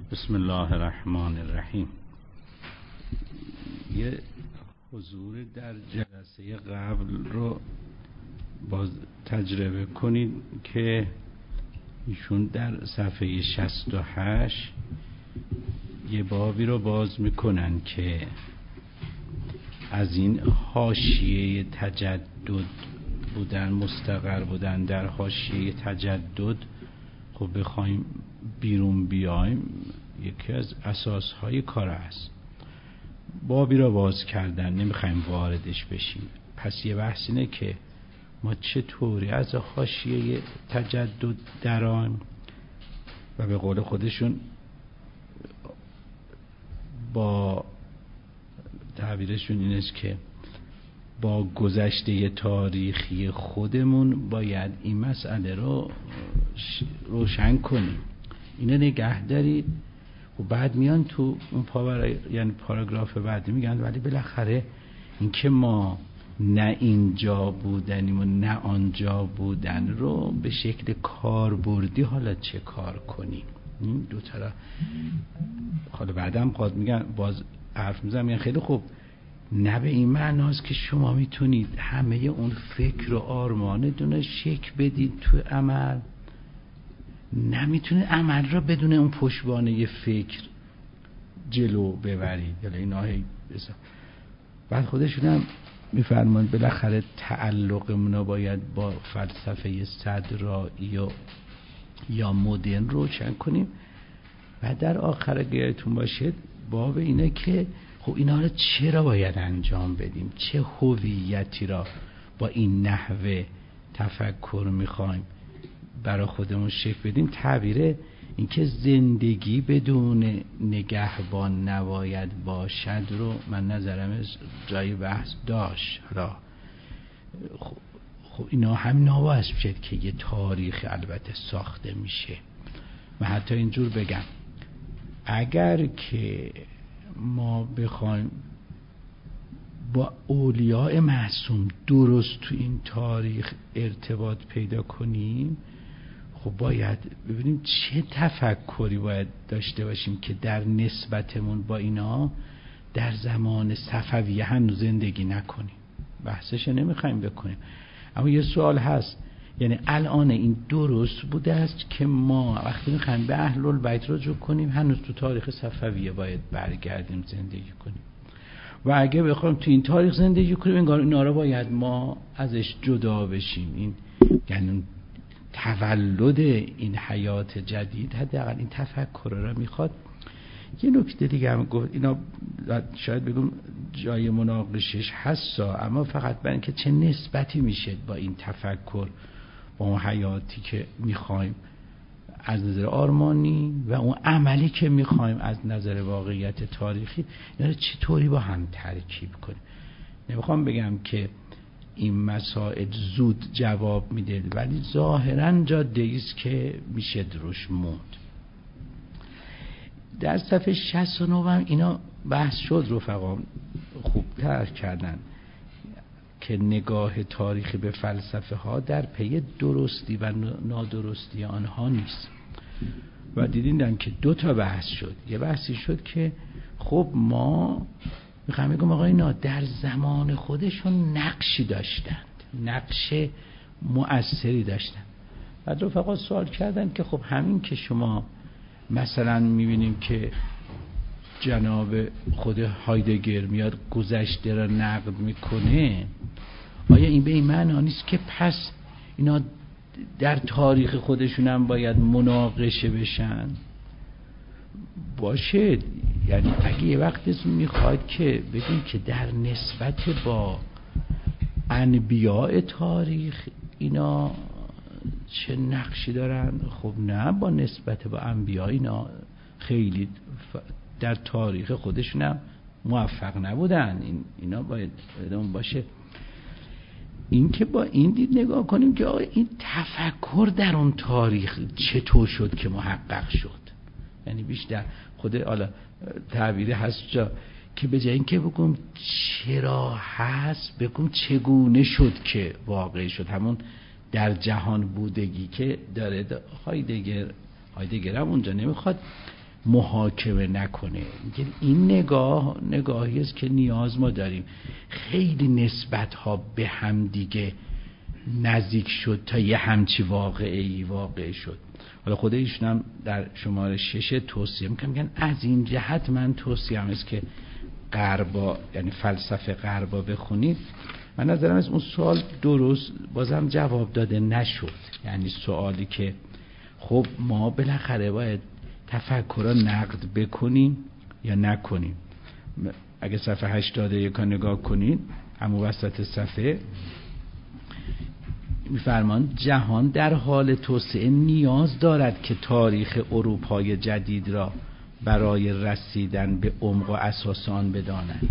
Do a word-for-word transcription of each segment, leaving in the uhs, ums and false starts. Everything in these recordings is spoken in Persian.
بسم الله الرحمن الرحیم. یه حضور در جلسه قبل رو باز تجربه کنید که ایشون در صفحه شصت و هشت یه بابی رو باز میکنن که از این حاشیه تجدد بودن، مستقر بودن در حاشیه تجدد خب بخوایم بیرون بیایم یکی از اساسهای کار است. بابی را باز کردن، نمیخوایم واردش بشیم. پس یه بحث اینه که ما چطوری از حاشیه تجدد دران و به قول خودشون با تعبیرشون این است که با گذشته تاریخی خودمون باید این مسئله رو روشن کنیم. اینو نگه دارید و بعد میان تو اون پاور یعنی پاراگراف بعدی میگن ولی بالاخره اینکه ما نه اینجا بودنیم و نه آنجا بودن رو به شکل کاربردی حالا چه کار کنیم. این دو طرف حالا بعدم قاد میگن باز حرف میزنم میگن خیلی خوب، نه به این معناست که شما میتونید همه اون فکر و آرمانتون شکل بدید تو عمل، نمیتونید عمل را بدون اون پشتوانه فکر جلو ببرید. یعنی اینا هی بسا. بعد خودشون هم میفرمایند بالاخره تعلقمون باید با فلسفه صدرایی و یا مدرن روشن کنیم. و در آخر گیرتون باشید باب اینه که خب اینا رو چرا باید انجام بدیم، چه هویتی را با این نحوه تفکر میخوایم برای خودمون شکل بدیم. تعبیر اینکه زندگی بدون نگهبان نباید باشد رو من نظرم جای بحث داشت. حالا خب, خب اینا هم نباید بشد که یه تاریخ البته ساخته میشه. و حتی اینجور بگم اگر که ما بخوایم با اولیاء معصوم درست تو این تاریخ ارتباط پیدا کنیم، خب باید ببینیم چه تفکری باید داشته باشیم که در نسبتمون با اینا در زمان صفویه هنوز زندگی نکنیم. بحثش نمیخوایم بکنیم، اما یه سوال هست، یعنی الان این درست بوده است که ما وقتی میخوایم به اهل البیت رجوع کنیم هنوز تو تاریخ صفویه باید برگردیم زندگی کنیم؟ و اگه بخوایم تو این تاریخ زندگی کنیم انگار اینا رو باید ما ازش جدا بشیم. این یعنی تولد این حیات جدید حداقل این تفکر رو میخواد. یه نکته دیگه هم گفت، اینا شاید بگم جای مناقشش هست، اما فقط برای اینکه چه نسبتی میشه با این تفکر با اون حیاتی که میخوایم از نظر آرمانی و اون عملی که میخوایم از نظر واقعیت تاریخی، اینا چطوری با هم ترکیب کنیم. نمیخوام بگم که این مسائل زود جواب میده، ولی ظاهرا جاده ایست که میشه دروش موند. در صفحه شصت و نه هم اینا بحث شد، رفقا خوب ترک کردن که نگاه تاریخی به فلسفه ها در پی درستی و نادرستی آنها نیست. و دیدین که دو تا بحث شد. یه بحثی شد که خب ما میخوام بگم آقا اینا در زمان خودشون نقشی داشتند، نقش مؤثری داشتند. بعد رفقا سوال کردن که خب همین که شما مثلا میبینیم که جناب خود هایدگر میاد گذشته را نقد میکنه، آیا این به این معنی نیست که پس اینا در تاریخ خودشون هم باید مناقشه بشن؟ باشه، یعنی اگه یه وقت میخواد که بگیم که در نسبت با انبیاء تاریخ اینا چه نقشی دارن، خب نه، با نسبت با انبیاء اینا خیلی در تاریخ خودشون هم موفق نبودن. این اینا باید اون باشه. این که با این دید نگاه کنیم که آقا این تفکر در اون تاریخ چطور شد که محقق شد. یعنی بیشتر خود حالا تعبیری هست جا که به جای این که بگم چرا هست بگم چگونه شد که واقع شد. همون در جهان بودگی که داره هایدگر هایدگر هم اونجا نمیخواد محاکمه نکنه. این نگاه نگاهی است که نیاز ما داریم. خیلی نسبت ها به هم دیگه نزدیک شد تا یه همچی واقعی واقع شد. حالا خود ایشون هم در شماره شش توصیه میکنم، میگن از این جهت من توصیه هم است که غربا، یعنی فلسفه غربا بخونید. من نظرم از اون سوال درست بازم جواب داده نشد. یعنی سوالی که خب ما بالاخره باید تفکر را نقد بکنیم یا نکنیم. اگه صفحه هشتاد و یک نگاه کنید، همون وسط صفحه میفرمان جهان در حال توسعه نیاز دارد که تاریخ اروپای جدید را برای رسیدن به عمق و اساس آن بدانند.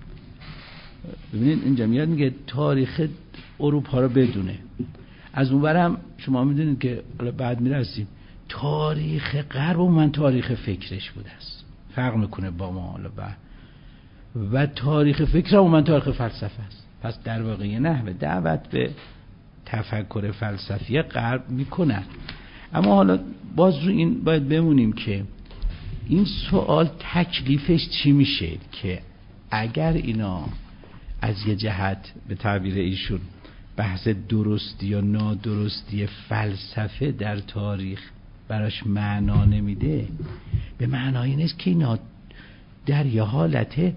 ببینید اینجا میاد میگه تاریخ اروپا را بدونه. از اون برم شما میدونید که بعد میرسیم تاریخ غرب و من تاریخ فکرش بوده است، فرق میکنه با ما. حالا بعد و تاریخ فکر و من تاریخ فلسفه است. پس در واقع نحوه دعوت به تفکر فلسفی غرب میکنن. اما حالا باز رو این باید بمونیم که این سوال تکلیفش چی میشه، که اگر اینا از یه جهت به تعبیر ایشون بحث درستی یا نادرستی فلسفه در تاریخ براش معنا نمیده، به معنای نیست که اینا در یه حالت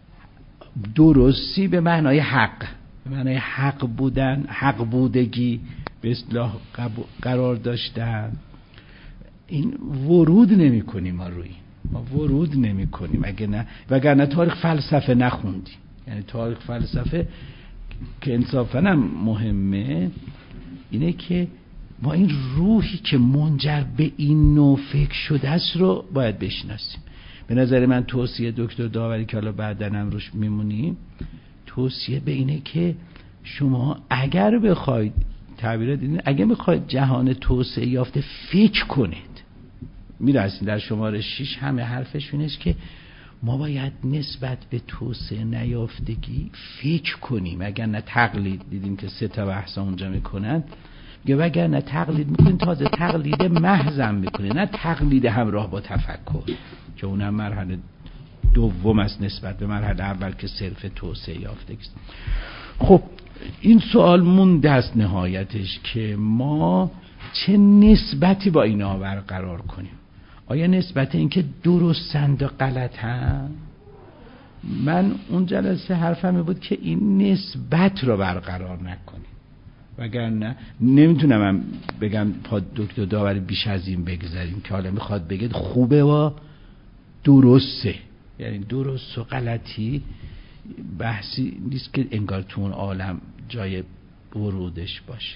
درستی به معنای حق، به معنای حق بودن، حق بودگی به اصطلاح قرار داشتن. این ورود نمی کنیم ما روی ما ورود نمی کنیم اگه نه وگرنه تاریخ فلسفه نخوندیم. یعنی تاریخ فلسفه که انصافاً هم مهمه اینه که ما این روحی که منجر به این نوع فکر شده است رو باید بشناسیم. به نظر من توصیه دکتر داوری که حالا بعداً هم روش میمونیم، توصیه به اینه که شما اگر بخواید تعبیر دیدین اگر بخواید جهان توسعه یافته فکر کنید، میرسید در شماره شش همه حرفش اینه که ما باید نسبت به توسعه نیافتگی فکر کنیم، اگر نه تقلید. دیدیم که سه تا بحث اونجا میکنن، میگه وگر نه تقلید میکنین تازه تقلید محضم میکنین، نه تقلید همراه با تفکر که اونم مرحله دوم است نسبت به مرحله اول که صرف توسعه یافتگی است. خب این سوال مونده است نهایتش که ما چه نسبتی با اینا برقرار کنیم. آیا نسبت این که درستند و غلطند؟ من اون جلسه حرفم بود که این نسبت رو برقرار نکنیم، وگرنه نمیتونم من بگم پا دکتر داوری بیش از این بگذاریم که حالا میخواد بگید خوبه و درسته. یعنی درست و غلطی بحثی نیست که انگار تو اون عالم جای ورودش باشه.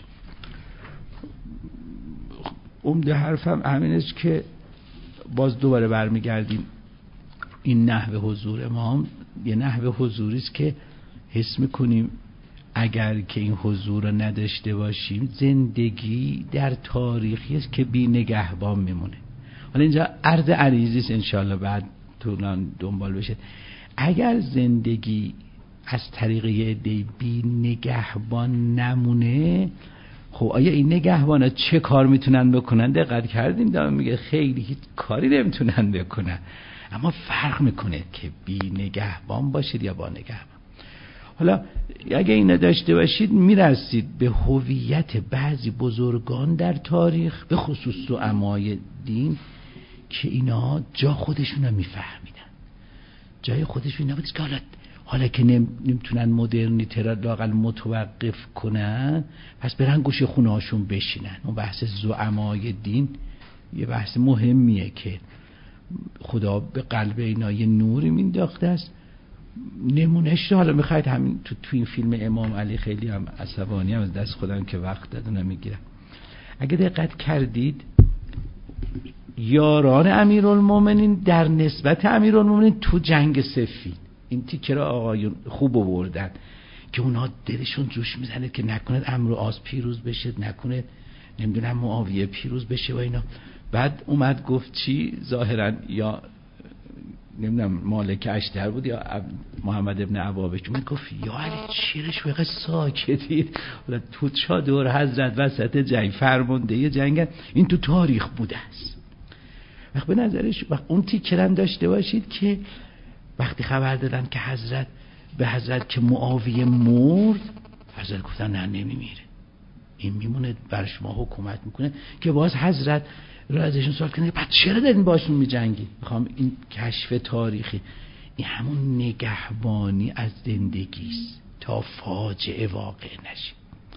عمده حرفم همین است که باز دوباره برمیگردیم این نحوه حضور ما هم یه نحوه حضوری است که حس میکنیم اگر که این حضور رو نداشته باشیم زندگی در تاریخی است که بی نگهبان میمونه. حالا اینجا عرض عریضی است انشالله بعد طولان دنبال بشه. اگر زندگی از طریق یه عده بی نگهبان نمونه، خب آیا این نگهبان ها چه کار میتونن بکنن؟ دقت کردیم دارم میگه خیلی هیچ کاری نمیتونن بکنن. اما فرق میکنه که بی نگهبان باشید یا با نگهبان. حالا اگه اینو داشته باشید میرسید به هویت بعضی بزرگان در تاریخ، به خصوص زعمای دین، که اینا جا خودشون رو میفهمیدن، جای خودشون نبود که حالا حالا که نمیتونن مدرنیته را لااقل متوقف کنن، پس برن گوشه خونه هاشون بشینن. اون بحث زعمای دین یه بحث مهمیه که خدا به قلب اینا یه نوری مینداخته است. نمونهش رو حالا میخواید همین تو, تو این فیلم امام علی، خیلی هم عصبانی هم از دست خودم که وقت دادن نمیگیرم. اگه دقت کردید یاران امیرالمومنین در نسبت امیرالمومنین تو جنگ سفین، این تیکه را آقایون خوب آوردن که اونا دلشون جوش میزنه که نکنه عمرو عاص پیروز بشه، نکنه نمیدونم معاویه پیروز بشه و اینا. بعد اومد گفت چی؟ ظاهرا یا نمیدونم مالک اشتر بود یا محمد ابن عبابک، اومد گفت یا علی چیرش بقیه ساکتید، حالا تو چادر حضرت وسط جنگ فرمانده جنگ، این تو تاریخ بوده است. وقت به نظرش وقت اون تیکرم داشته باشید که وقتی خبر دادن که حضرت به حضرت که معاویه مرد، حضرت گفتن نه نمیمیره، این میمونه بر شما حکومت میکنه، که باز حضرت رو ازشون سوال کنه بعد چرا دارین باشون میجنگی؟ میخوام این کشف تاریخی، این همون نگهبانی از زندگیست تا فاجعه واقع نشه.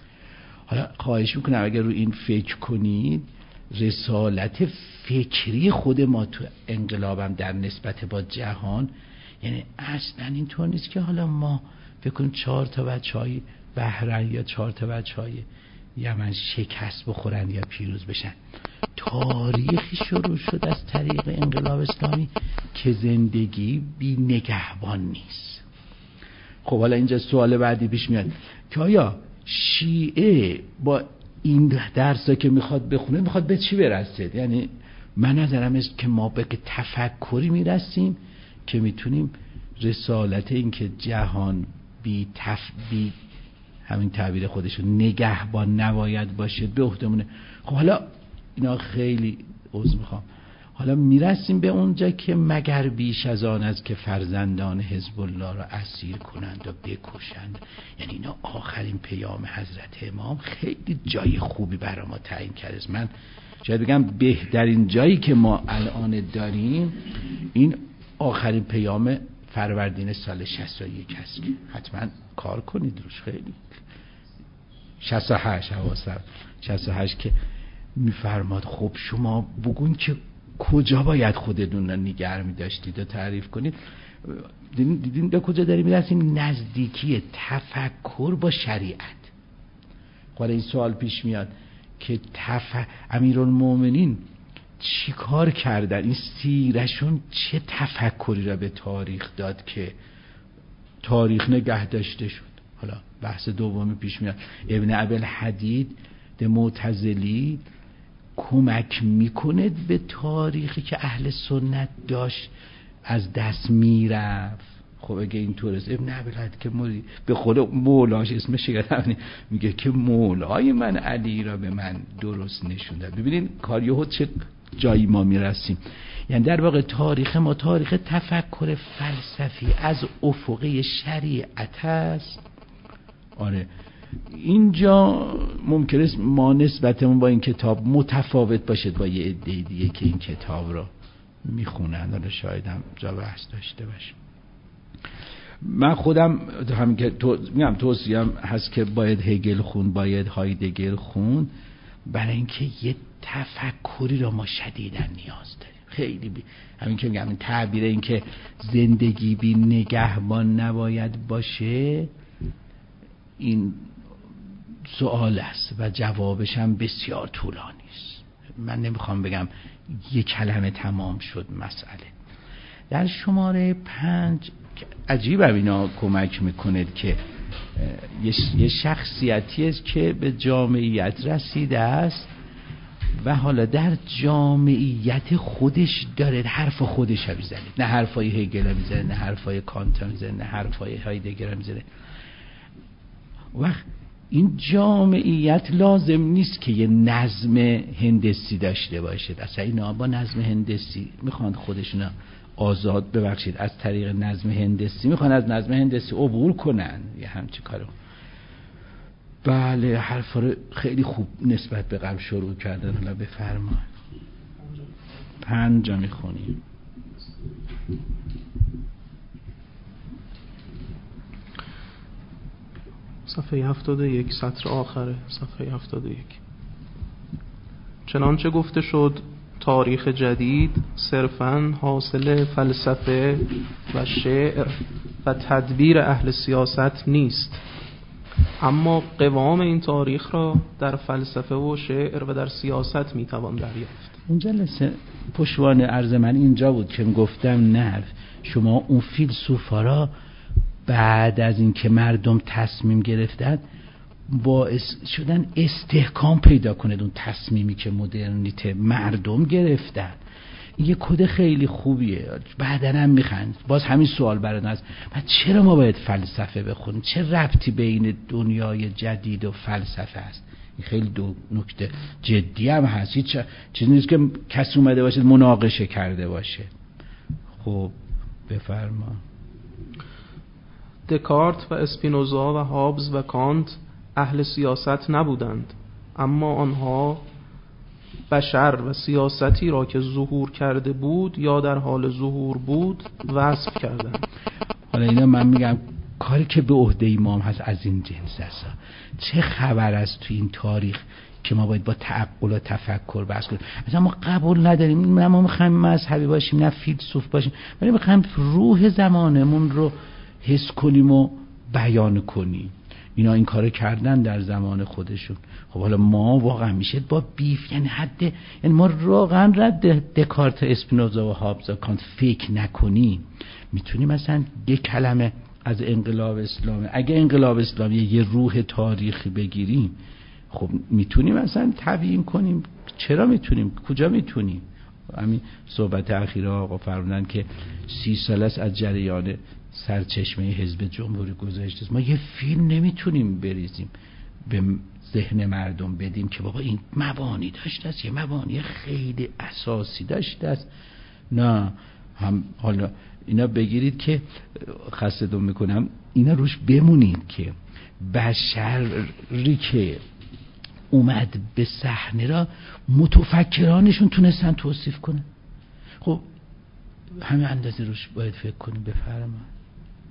حالا خواهش میکنم اگر رو این فکر کنید، رسالت فکری خود ما تو انقلابم در نسبت با جهان، یعنی اصلا اینطور نیست که حالا ما فکر کنیم چهار تا بچهای بحرین یا چهار تا بچهای یمن شکست بخورن یا پیروز بشن. تاریخی شروع شد از طریق انقلاب اسلامی که زندگی بی نگهبان نیست. خب حالا اینجا سوال بعدی پیش میاد که آیا شیعه با این درسا که میخواد بخونه میخواد به چی برسه؟ یعنی من نظرم است که ما به تفکری میرسیم که میتونیم رسالت این که جهان بی تف بی همین تعبیر خودشون نگهبان نباید باشه به عهدهمونه. خب حالا اینا خیلی عذر میخوام، حالا میرسیم به اونجا که مگر بیش از آن است که فرزندان حزب الله را اسیر کنند و بکشند. یعنی اینا آخرین پیام حضرت امام خیلی جای خوبی برای ما تعیین کرده. من شاید بگم بهترین جایی که ما الان داریم این آخرین پیام فروردین سال شصت و یک هست که حتما کار کنید روش. خیلی شصت و هشت حواسم شصت و هشت که میفرماد خب شما بگون که کجا باید خودتون رو نگه می‌داشتید و تعریف کنید. دیدین, دیدین به کجا داریم میرسیم؟ نزدیکی تفکر با شریعت. خب این سوال پیش میاد که تف... امیرالمومنین چی کار کردن؟ این سیرشون چه تفکری را به تاریخ داد که تاریخ نگه داشته شد؟ حالا بحث دومی پیش میاد. ابن ابی‌الحدید ده معتزلی کمک میکنه به تاریخی که اهل سنت داشت از دست میرفت. خب اگه اینطور است ابن ابی‌الحدید که مولی به خود مولاش اسمش یادم میگه که مولای من علی را به من درست نشونده. ببینین کاریو چه جایی ما میرسیم. یعنی در واقع تاریخ ما تاریخ تفکر فلسفی از افقه شریعت است. آره اینجا ممکنه است ما نسبتمون با این کتاب متفاوت باشد با یه عده دیگه که این کتاب رو میخونن. حالا شاید هم جا بحث داشته باشیم. من خودم همین که تو میگم توصیه‌ام هست که باید هگل خون، باید هایدگر خون، برای اینکه یه تفکری رو ما شدیداً نیاز داریم. خیلی بی... همین که میگم این تعبیر این که زندگی بی نگهبان نباید باشه، این سوال است و جوابش هم بسیار طولانی است. من نمیخوام بگم یک کلمه تمام شد مسئله. در شماره پنج عجیبه اینا کمک میکنه که یه شخصیتی است که به جامعیت رسیده است و حالا در جامعیت خودش داره حرف خودش میزنه، نه حرفای هگل میزنه، نه حرفای کانت میزنه، نه حرفای هایدگر میزنه. وقت این جامعیت لازم نیست که یه نظم هندسی داشته باشه. اصلا اینا با نظم هندسی میخوان خودشون آزاد ببخشید از طریق نظم هندسی میخوان از نظم هندسی عبور کنن یه همچی کارو. بله حرفا رو خیلی خوب نسبت به قبل شروع کردن. حالا بفرمایید پنجا میخونیم. صفحه هفتاد و یک سطر آخره صفحه هفتاد و یک. چنانچه گفته شد تاریخ جدید صرفاً حاصل فلسفه و شعر و تدبیر اهل سیاست نیست، اما قوام این تاریخ را در فلسفه و شعر و در سیاست میتوان دریافت. اون جلسه پشوانه عرض من اینجا بود که گفتم نه شما اون فیلسوفا را بعد از این که مردم تصمیم گرفتن باعث شدن استحکام پیدا کنه اون تصمیمی که مدرنیته مردم گرفتن. یه کد خیلی خوبیه. بعدن هم میخند باز همین سوال برای از بعد چرا ما باید فلسفه بخونیم؟ چه ربطی بین دنیای جدید و فلسفه است؟ خیلی دو نکته جدی هم هست، هیچ چیزی نیست که کسی اومده باشه مناقشه کرده باشه. خب بفرما. دکارت و اسپینوزا و هابز و کانت اهل سیاست نبودند، اما آنها بشر و سیاستی را که ظهور کرده بود یا در حال ظهور بود وصف کردند. حالا اینا من میگم کاری که به عهده امام هست از این جنس است. چه خبر است تو این تاریخ که ما باید با تعقل و تفکر بحث کنیم؟ اصلا ما قبول نداریم، نه ما میخوایم مذهبی باشیم نه فیلسوف باشیم، ولی میخوایم روح زمانمون رو حس کنیم و بیان کنیم. اینا این کارو کردن در زمان خودشون. خب حالا ما واقعا میشه با بیف، یعنی حد، یعنی ما واقعا رد دکارت، اسپینوزا و هابز و کانت فکر نکنیم میتونیم مثلا یک کلمه از انقلاب اسلامی، اگه انقلاب اسلامی یه روح تاریخی بگیریم، خب میتونیم مثلا تبیین کنیم. چرا میتونیم؟ کجا میتونیم؟ همین صحبت اخیره آقا فرمودن که سی سال است از جریان سرچشمه حزب جمهوری گذشته است. ما یه فیلم نمیتونیم بریزیم به ذهن مردم بدیم که بابا این مبانی داشته است، یه مبانی خیلی اساسی داشته است. نه، هم حالا اینا بگیرید که خستتون میکنم، اینا روش بمونید که بشری که اومد به صحنه را متفکرانشون تونستن توصیف کنن. خب همین اندازه روش باید فکر کنیم. بفرمایید.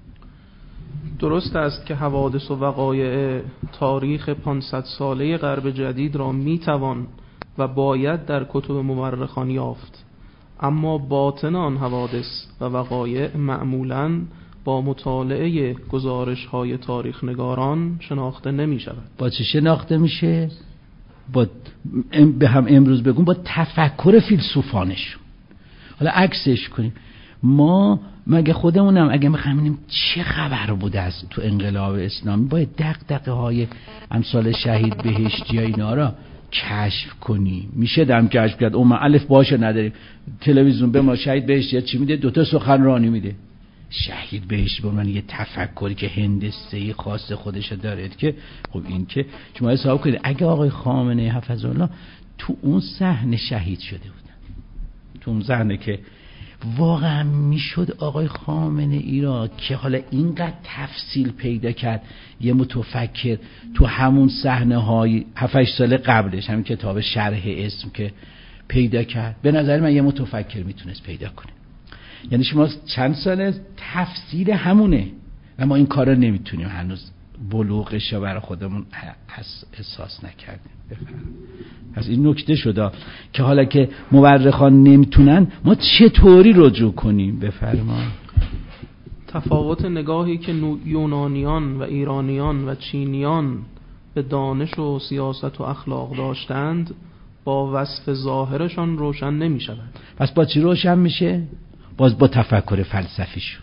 درست است که حوادث و وقایع تاریخ پانصد ساله غرب جدید را میتوان و باید در کتب مورخان یافت، اما باطن آن حوادث و وقایع معمولاً با مطالعه گزارش‌های تاریخ نگاران شناخته نمی شود. با چه شناخته میشه؟ با به هم امروز بگم با تفکر فیلسوفانشون. حالا عکسش کنیم. ما مگه خودمونم اگه می‌خوایم ببینیم چه خبر بوده است تو انقلاب اسلامی، باید دغدغه های امثال شهید بهشتی اینا را کشف کنیم. میشه دم کشف کرد. اون الف باشه نداریم. تلویزیون به ما شهید بهشتی چی میده؟ دوتا سخنرانی میده. شهید بهشتی به من یه تفکری که هندسه‌ای خاص خودش داره که خب این که شما حساب کنید اگه آقای خامنه‌ای حفظه الله تو اون صحنه شهید شده بودن، تو اون صحنه که واقعا میشد آقای خامنه‌ای را که حالا اینقدر تفصیل پیدا کرد یه متفکر تو همون صحنه های هفت سال قبلش، همین کتاب شرح اسم که پیدا کرد، به نظر من یه متفکر میتونست پیدا کنه. یعنی شما چند ساله تفسیر همونه و ما این کار رو نمیتونیم هنوز بلوغش رو برای خودمون احساس نکردیم. پس این نکته شده که حالا که مورخان نمیتونن ما چطوری رجوع کنیم؟ بفرمایید. تفاوت نگاهی که یونانیان و ایرانیان و چینیان به دانش و سیاست و اخلاق داشتند با وصف ظاهرشان روشن نمی شود. پس با چی روشن میشه؟ باز با تفکر فلسفیشون.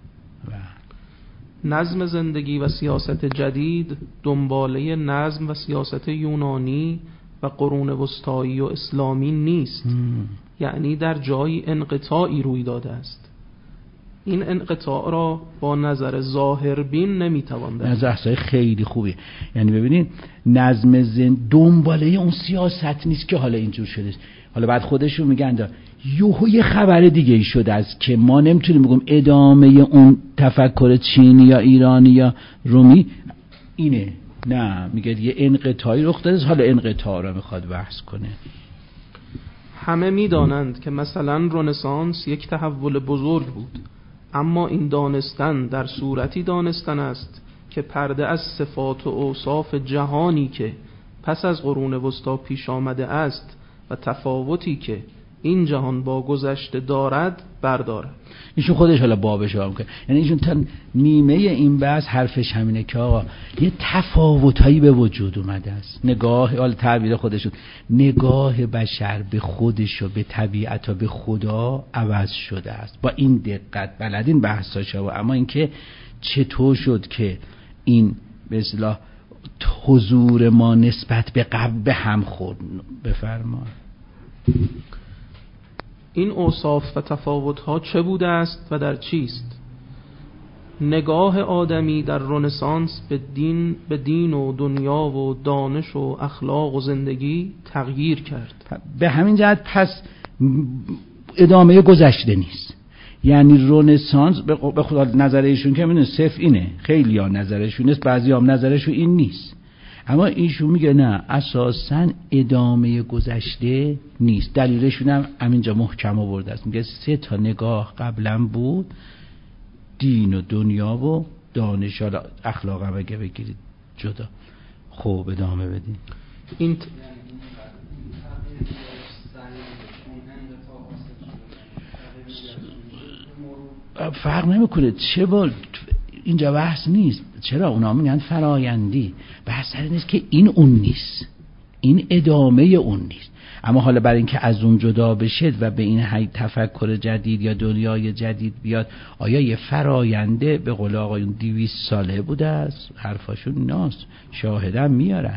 نظم زندگی و سیاست جدید دنباله نظم و سیاست یونانی و قرون وسطایی و اسلامی نیست. مم. یعنی در جایی انقطاعی روی داده است. این انقطاع را با نظر ظاهربین نمیتوان دید. نظر احسای خیلی خوبی. یعنی ببینید نظم زندگی دنباله اون سیاست نیست که حالا اینجور شده. حالا بعد خودشون میگن یوهو یه خبر دیگه ای شده است که ما نمیتونیم بگیم ادامه اون تفکر چینی یا ایرانی یا رومی اینه. نه، میگه یه انقطاعی رخ داده، حالا انقطاع را میخواد بحث کنه. همه میدانند که مثلا رنسانس یک تحول بزرگ بود، اما این دانستن در صورتی دانستن است که پرده از صفات و اوصاف جهانی که پس از قرون وسطا پیش آمده است و تفاوتی که این جهان با گذشته دارد برداره. ایشون خودش حالا بابش هم که یعنی ایشون تا نیمه این بحث حرفش همینه که آقا یه تفاوتایی به وجود اومده است. نگاه حالا تعبیر خودشون، نگاه بشر به خودش و به طبیعت و به خدا عوض شده است. با این دقت بلدین بحثاشو، اما اینکه چطور شد که این به اصطلاح حضور ما نسبت به قبل به هم خورد. بفرمایید. این اوصاف و تفاوت‌ها چه بوده است و در چیست؟ نگاه آدمی در رنسانس به دین به دین و دنیا و دانش و اخلاق و زندگی تغییر کرد. به همین جهت پس ادامه گذشته نیست. یعنی رنسانس به خدا نظر ایشون که میدونه صرف اینه، خیلی ها نظرشون نیست، بعضی هم نظرشون این نیست، اما ایشون میگه نه، اساساً ادامه گذشته نیست. دلیلشون هم همینجا محکم آورده است، میگه سه تا نگاه قبلا بود، دین و دنیا و دانش و اخلاق هم اگه بگیرید جدا. خب ادامه بدین. این ت... فرق نمیکنه چه با اینجا بحث نیست. چرا اونا میگن فرایندی؟ بحث سر نیست که این اون نیست، این ادامه اون نیست. اما حالا برای اینکه از اون جدا بشید و به این حی تفکر جدید یا دنیای جدید بیاد، آیا یه فراینده به قول آقایون دویست ساله بوده است؟ حرفاشون ناست، شاهدم میارن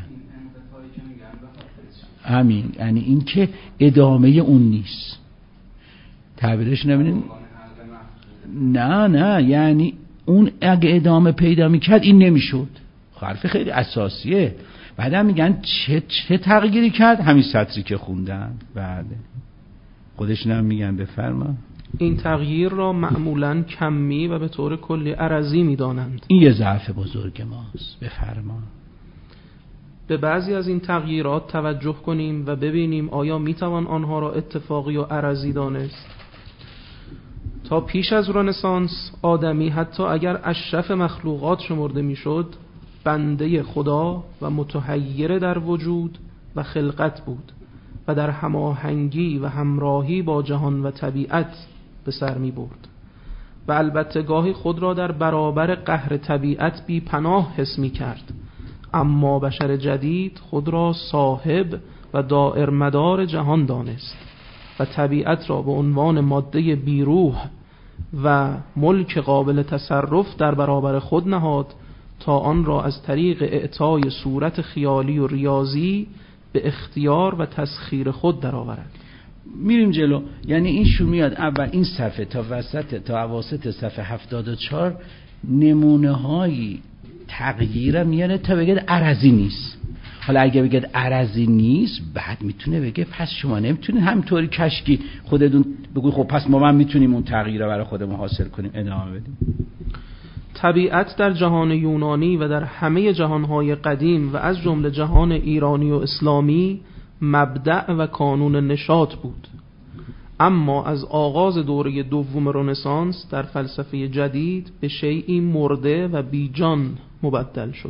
همین. یعنی این که ادامه اون نیست. تعبیرش نبینید؟ نه نه، یعنی اون اگه ادامه پیدا میکرد این نمیشد. حرف خیلی اساسیه. بعدم میگن چه چه تغییری کرد؟ همین سطری که خوندن. بله خودشون هم میگن. بفرما. این تغییر را معمولاً کمی و به طور کلی عرضی میدانند. این یه ضعف بزرگ ماست. بفرما. به بعضی از این تغییرات توجه کنیم و ببینیم آیا میتوان آنها را اتفاقی و عرضی دانست. تا پیش از رنسانس آدمی حتی اگر اشرف مخلوقات شمرده میشد، بنده خدا و متحیر در وجود و خلقت بود و در هماهنگی و همراهی با جهان و طبیعت به سر می برد و البته گاهی خود را در برابر قهر طبیعت بی پناه حس می کرد. اما بشر جدید خود را صاحب و دائر مدار جهان دانست و طبیعت را به عنوان ماده بیروح و ملک قابل تصرف در برابر خود نهاد تا آن را از طریق اعطای صورت خیالی و ریاضی به اختیار و تسخیر خود درآورد. میریم جلو. یعنی این شو میاد اول این صفحه تا وسط تا اواسط صفحه هفتاد و چهار نمونه های تغییر میاره تا بگه عرضی نیست. حالا اگه بگه عرضی نیست، بعد میتونه بگه پس شما نمیتونید همینطوری کشکی خودتون بگو خب پس ما من میتونیم اون تغییر رو برای خودمون حاصل کنیم. ادامه بدیم. طبیعت در جهان یونانی و در همه جهانهای قدیم و از جمله جهان ایرانی و اسلامی مبدأ و کانون نشاط بود. اما از آغاز دوره دوم رنسانس در فلسفه جدید به شیئی مرده و بیجان مبدل شد.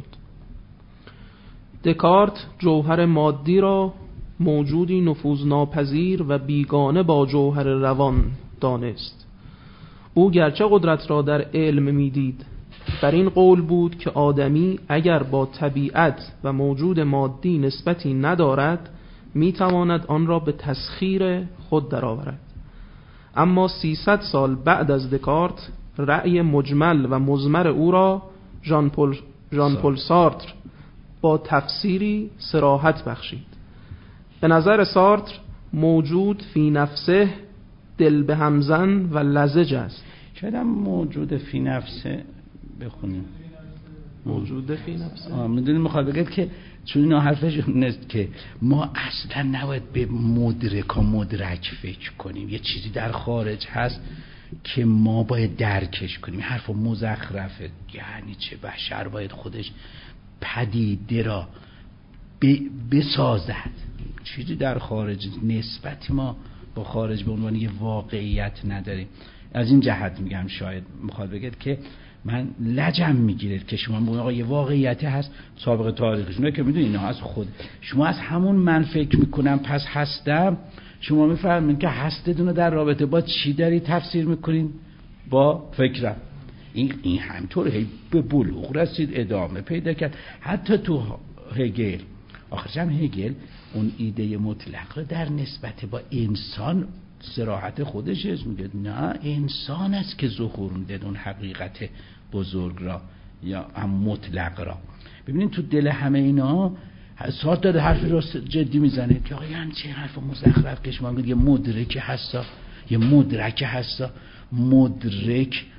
دکارت جوهر مادی را موجودی نفوذناپذیر و بیگانه با جوهر روان دانست. او گرچه قدرت را در علم میدید، بر این قول بود که آدمی اگر با طبیعت و موجود مادی نسبتی ندارد، میتواند آن را به تسخیر خود درآورد. اما سیصد سال بعد از دکارت رأی مجمل و مضمر او را ژان پل ژان پل سارتر با تفسیری صراحت بخشید. به نظر سارتر موجود فی نفسه دل به همزن و لزج است. شاید هم موجود فی نفسه بخونیم. موجود فی نفسه آه میدونیم میخواد بگید که چون اینا حرفشون نیست که ما اصلا نباید به مدرک و مدرک فکر کنیم. یه چیزی در خارج هست که ما باید درکش کنیم. حرف مزخرفه. یعنی چه بشر باید خودش پدیده را بسازد. چیزی در خارج، نسبتی ما با خارج به عنوان یه واقعیت نداریم. از این جهت میگم شاید میخواد بگید که من لجم میگیره که شما میگید آقا یه واقعیتی هست، سابقه تاریخشونه که میدونید اینا از خود شما از همون من فکر میکنم پس هستم. شما میفهمید که هستتون رو در رابطه با چی داری تفسیر میکنین؟ با فکرم. این این همطور هی به بلوغ رسید، ادامه پیدا کرد. حتی تو هگل، آخرش هم هگل اون ایده مطلق رو در نسبت با انسان صراحت خودش از میگه نه، انسان است که ظهور میده اون حقیقت بزرگ را یا هم مطلق را. ببینید تو دل همه اینا ساعت داده حرفی رو جدی میزنه که آقا یعنی چه حرف مزخرف که شما میگید یه مدرک هستا، یه مدرک هستا. مدرک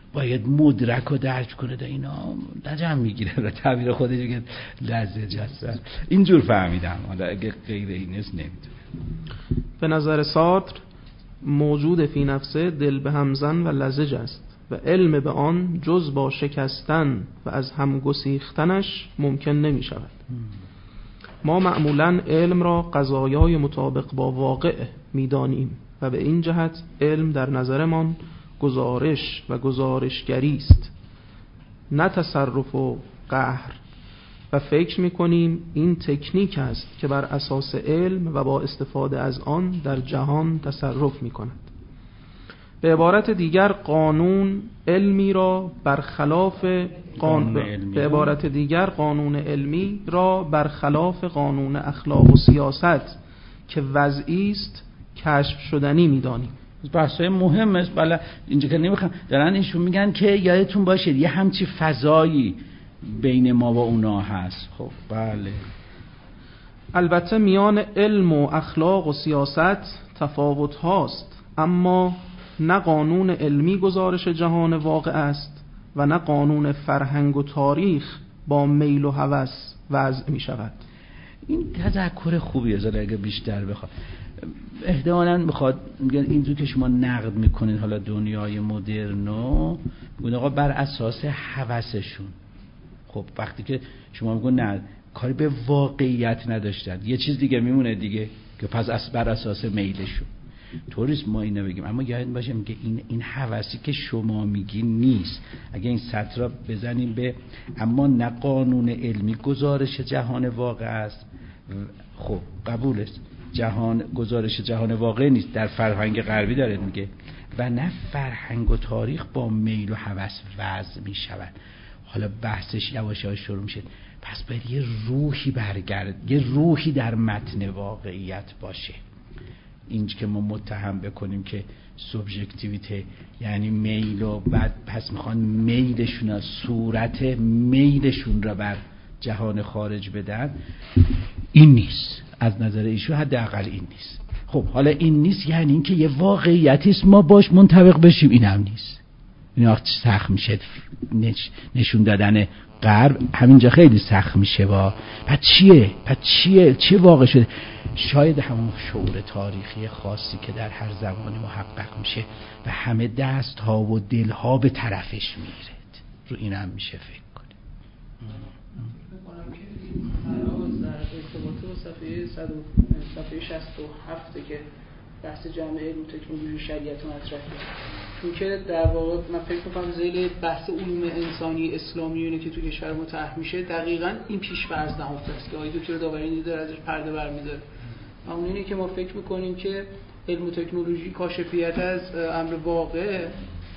باید مدرک رو درک کنه، دا اینا لجم میگیره و تعبیر خودش میگه لزج هستن. اینجور فهمیدم، حالا اگه غیر این است نمیدونم. به نظر ساتر موجود فی نفسه دل به همزن و لزج است و علم به آن جز با شکستن و از هم گسیختنش ممکن نمی شود. ما معمولا علم را قضایای مطابق با واقع می دانیم و به این جهت علم در نظرمان گزارش و گزارشگری است، نه تصرف و قهر، و فکر می کنیم این تکنیک است که بر اساس علم و با استفاده از آن در جهان تصرف می کند. به عبارت دیگر قانون علمی را برخلاف قانون به عبارت دیگر قانون علمی را برخلاف قانون اخلاق و سیاست که وضعی است کشف شدنی می‌دانیم. بحثای مهم است. بله اینجا که نمیخوام دارن ایشون میگن که یادتون باشه یه همچی فضایی بین ما و اونا هست. خب بله، البته میان علم و اخلاق و سیاست تفاوت هاست، اما نه قانون علمی گزارش جهان واقع است و نه قانون فرهنگ و تاریخ با میل و هوس وضع می شود. این تذکر خوبیه، زاده اگه بیشتر بخواد احتمالاً میخواد میگن اینجور که شما نقد میکنید حالا دنیای مدرنو، اون آقا بر اساس هوسشون. خب وقتی که شما میگن نه کاری به واقعیت نداشتن، یه چیز دیگه میمونه دیگه که پس بر اساس میلشون. طوریست ما اینو بگیم، اما یاد باشه میگه این این هوسی که شما میگی نیست. اگه این سطر را بزنیم به اما نه قانون علمی گزارش جهان واقع است، خب قبول است، جهان گزارش جهان واقع نیست، در فرهنگ غربی داره میگه، و نه فرهنگ و تاریخ با میل و هوس وضع میشود. حالا بحثش یواش یواش شروع میشه. پس باید یه روحی برگرد، یه روحی در متن واقعیت باشه. اینج که ما متهم بکنیم که سوبژکتیویته یعنی میل و بعد پس میخوان میلشون، صورت میلشون را بر جهان خارج بدن، این نیست. از نظر ایشون حداقل این نیست. خب حالا این نیست یعنی این که یه واقعیتی است ما باش منطبق بشیم، این هم نیست. این وقت سخت میشه نشون دادن غرب، همینجا خیلی سخت میشه. با پس چیه؟ پس چیه؟ چه واقع شده؟ شاید همون شعور تاریخی خاصی که در هر زمانی محقق میشه و همه دست ها و دل ها به طرفش میرد. رو این هم میشه فکر کنیم. میکنم که فراز در ارتباط با صفحه صفحه شصت و هفت که بحث جامعه علم و تکنولوژی شریعت رو مطرح کرد، چون که در واقع من فکر می‌کنم ذیل بحث علوم انسانی اسلامیونه که تو کشور ما طرح میشه دقیقاً این پیش‌فرض نهفته است که آقای دکتر داوری داره ازش پرده برمی‌داره. اون اینه که ما فکر می‌کنیم که علم و تکنولوژی کاشفیت از امر واقع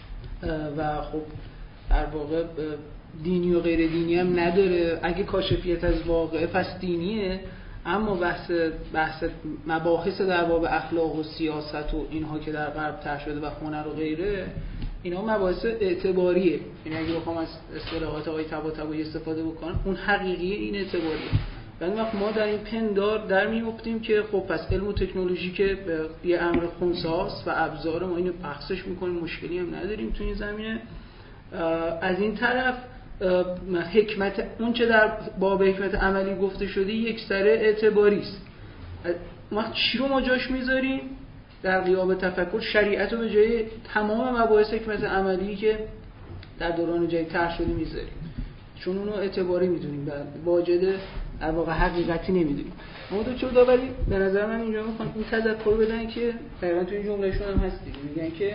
و خب در واقع دینی و غیر دینی هم نداره. اگه کاشفیت از واقع پس دینیه، اما بحث بحث مباحث در باب اخلاق و سیاست و اینها که در غرب طرح شده و هنر و غیره، اینا مباحث اعتباریه. یعنی اگه بخوام از اصطلاحات آقای طباطبایی استفاده بکنم، اون حقیقی این اعتباریه. ولی وقت ما در این پندار در میافتیم که خب پس علم و تکنولوژی که یه امر خنثی‌ست و ابزار، ما اینو بحثش میکنیم، مشکلی هم نداریم تو این زمینه. از این طرف حکمت اون چه در باب حکمت عملی گفته شده یک سره اعتباری است. ما چی رو ما جاش میذاریم در غیاب تفکر؟ شریعت رو به جای تمام مباحث حکمت عملی که در دوران جدید طرح شده میذاریم، چون اونو اعتباری میدونیم، واجد در واقع حقیقتی نمیدونیم. اما دکتر داوری به نظر من اینجا میخوان این تذکر بدن که دقیقاً توی جملهشون هم هست دیگه، میگن که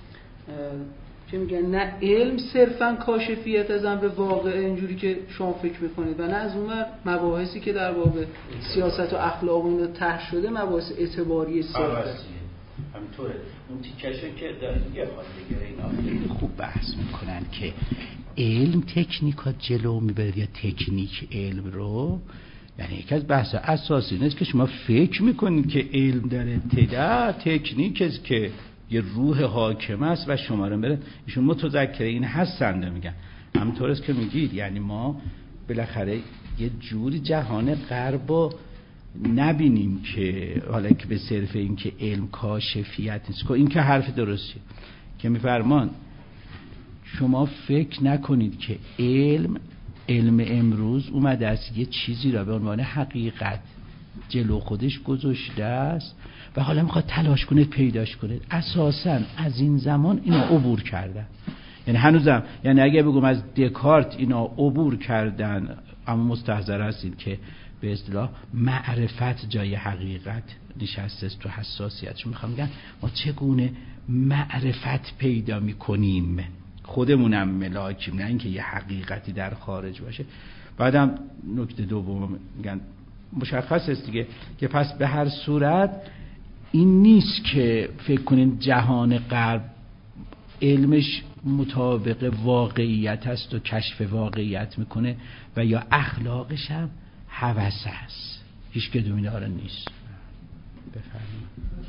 که میگن نه علم صرفاً کاشفیت از امر واقع اینجوری که شما فکر میکنید، و نه از اون مباحثی که در باب سیاست و اخلاق اون طرح شده مباحث اعتباری صرفه. همینطوره. اون تیکشو که داره یه حال دیگه اینا خیلی خوب بحث میکنن که علم تکنیکات جلو میبره یا تکنیک علم رو، یعنی یکی از بحث اساسی نیست که شما فکر میکنید که علم در ابتدا تکنیک است که یه روح حاکم است و شما رو بره. ایشون متذکر این هستند میگن. همونطور است که میگید، یعنی ما بالاخره یه جوری جهان غربو نبینیم که حالا که به صرف این که علم کاشفیت نیست. این که حرف درستیه که میفرمان شما فکر نکنید که علم علم امروز اومده است یه چیزی را به عنوان حقیقت جلو خودش گذاشته است و حالا میخواد تلاش کنه پیداش کنه. اساساً از این زمان اینا عبور کردن، یعنی هنوزم، یعنی اگه بگم از دکارت اینا عبور کردن، اما مستحضر هستید که به اصطلاح معرفت جای حقیقت نشسته است تو حساسیتش. میخوام بگم ما چگونه معرفت پیدا میکنیم، خودمونم ملاکیم، نه اینکه یه حقیقتی در خارج باشه. بعدم نکته دوم میگن مشخص است دیگه که پس به هر صورت این نیست که فکر کنین جهان غرب علمش مطابق واقعیت است و کشف واقعیت میکنه و یا اخلاقش هم هوس است. هیچ کدوم اینا رو نیست. بفرمایید.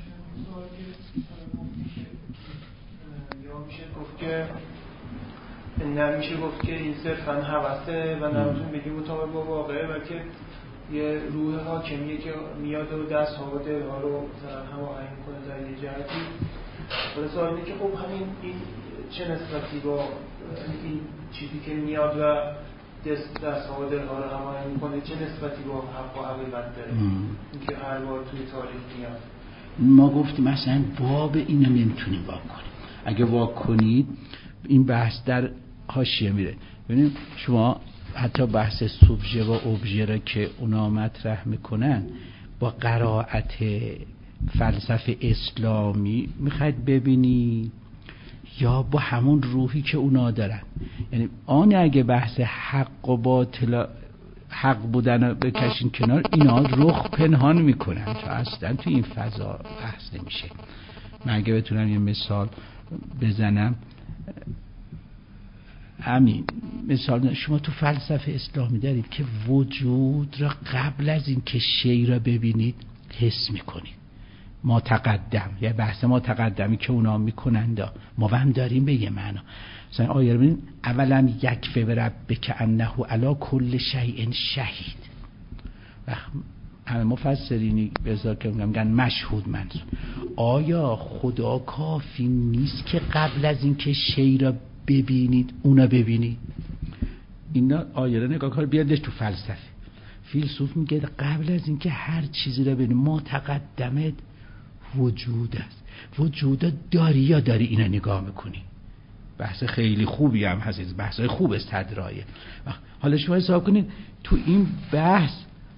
یا میشه گفت که نمیشه گفت که این صرفاً هوسه و نمیتون بگیم مطابق با واقعه، بلکه یه روح حاکمیه که میاد و دست ها و دلها رو مثلا هماهنگ میکنه در یه جهتی. ولی سوال اینه که خب همین این چه نسبتی با این چیزی که میاد و دست دست ها و دلها رو هماهنگ میکنه چه نسبتی با حق و حقیقت داره؟ اینکه هر بار توی تاریخ میاد. ما گفتیم مثلا باب اینو نمیتونیم واکنیم. اگه واکنید این بحث در حاشیه میره. ببینید شما حتی بحث سوبژه و ابژه را که اونا مطرح میکنن با قرائت فلسفه اسلامی میخواید ببینی یا با همون روحی که اونا دارن؟ یعنی آن اگه بحث حق و باطل، حق بودن رو بکشین کنار، اینا رخ پنهان میکنن تا اصلا تو این فضا بحث نمیشه. من اگه بتونم یه مثال بزنم، همین مثال شما تو فلسفه اسلامی دارید که وجود را قبل از این که شی را ببینید حس میکنید. ما تقدم، یه بحث ما تقدمی که اونا میکنند ما هم داریم به یه معنا. مثلا آیه رو ببینید، اولا یکفی بربک انه علی کل شیء شهید. و همه مفسرینی بذار که میگن مشهود منظور. آیا خدا کافی نیست که قبل از این که شی را ببینید اونا ببینید؟ اینا آیه رو نگاه کار بیادش تو فلسفه. فیلسوف میگه قبل از این که هر چیزی را ببینید ما تقدمت وجود است. وجود داری یا داری اینا نگاه میکنی؟ بحث خیلی خوبی هم هست، بحثای خوب استدرایه. حالا شما حساب کنید تو این بحث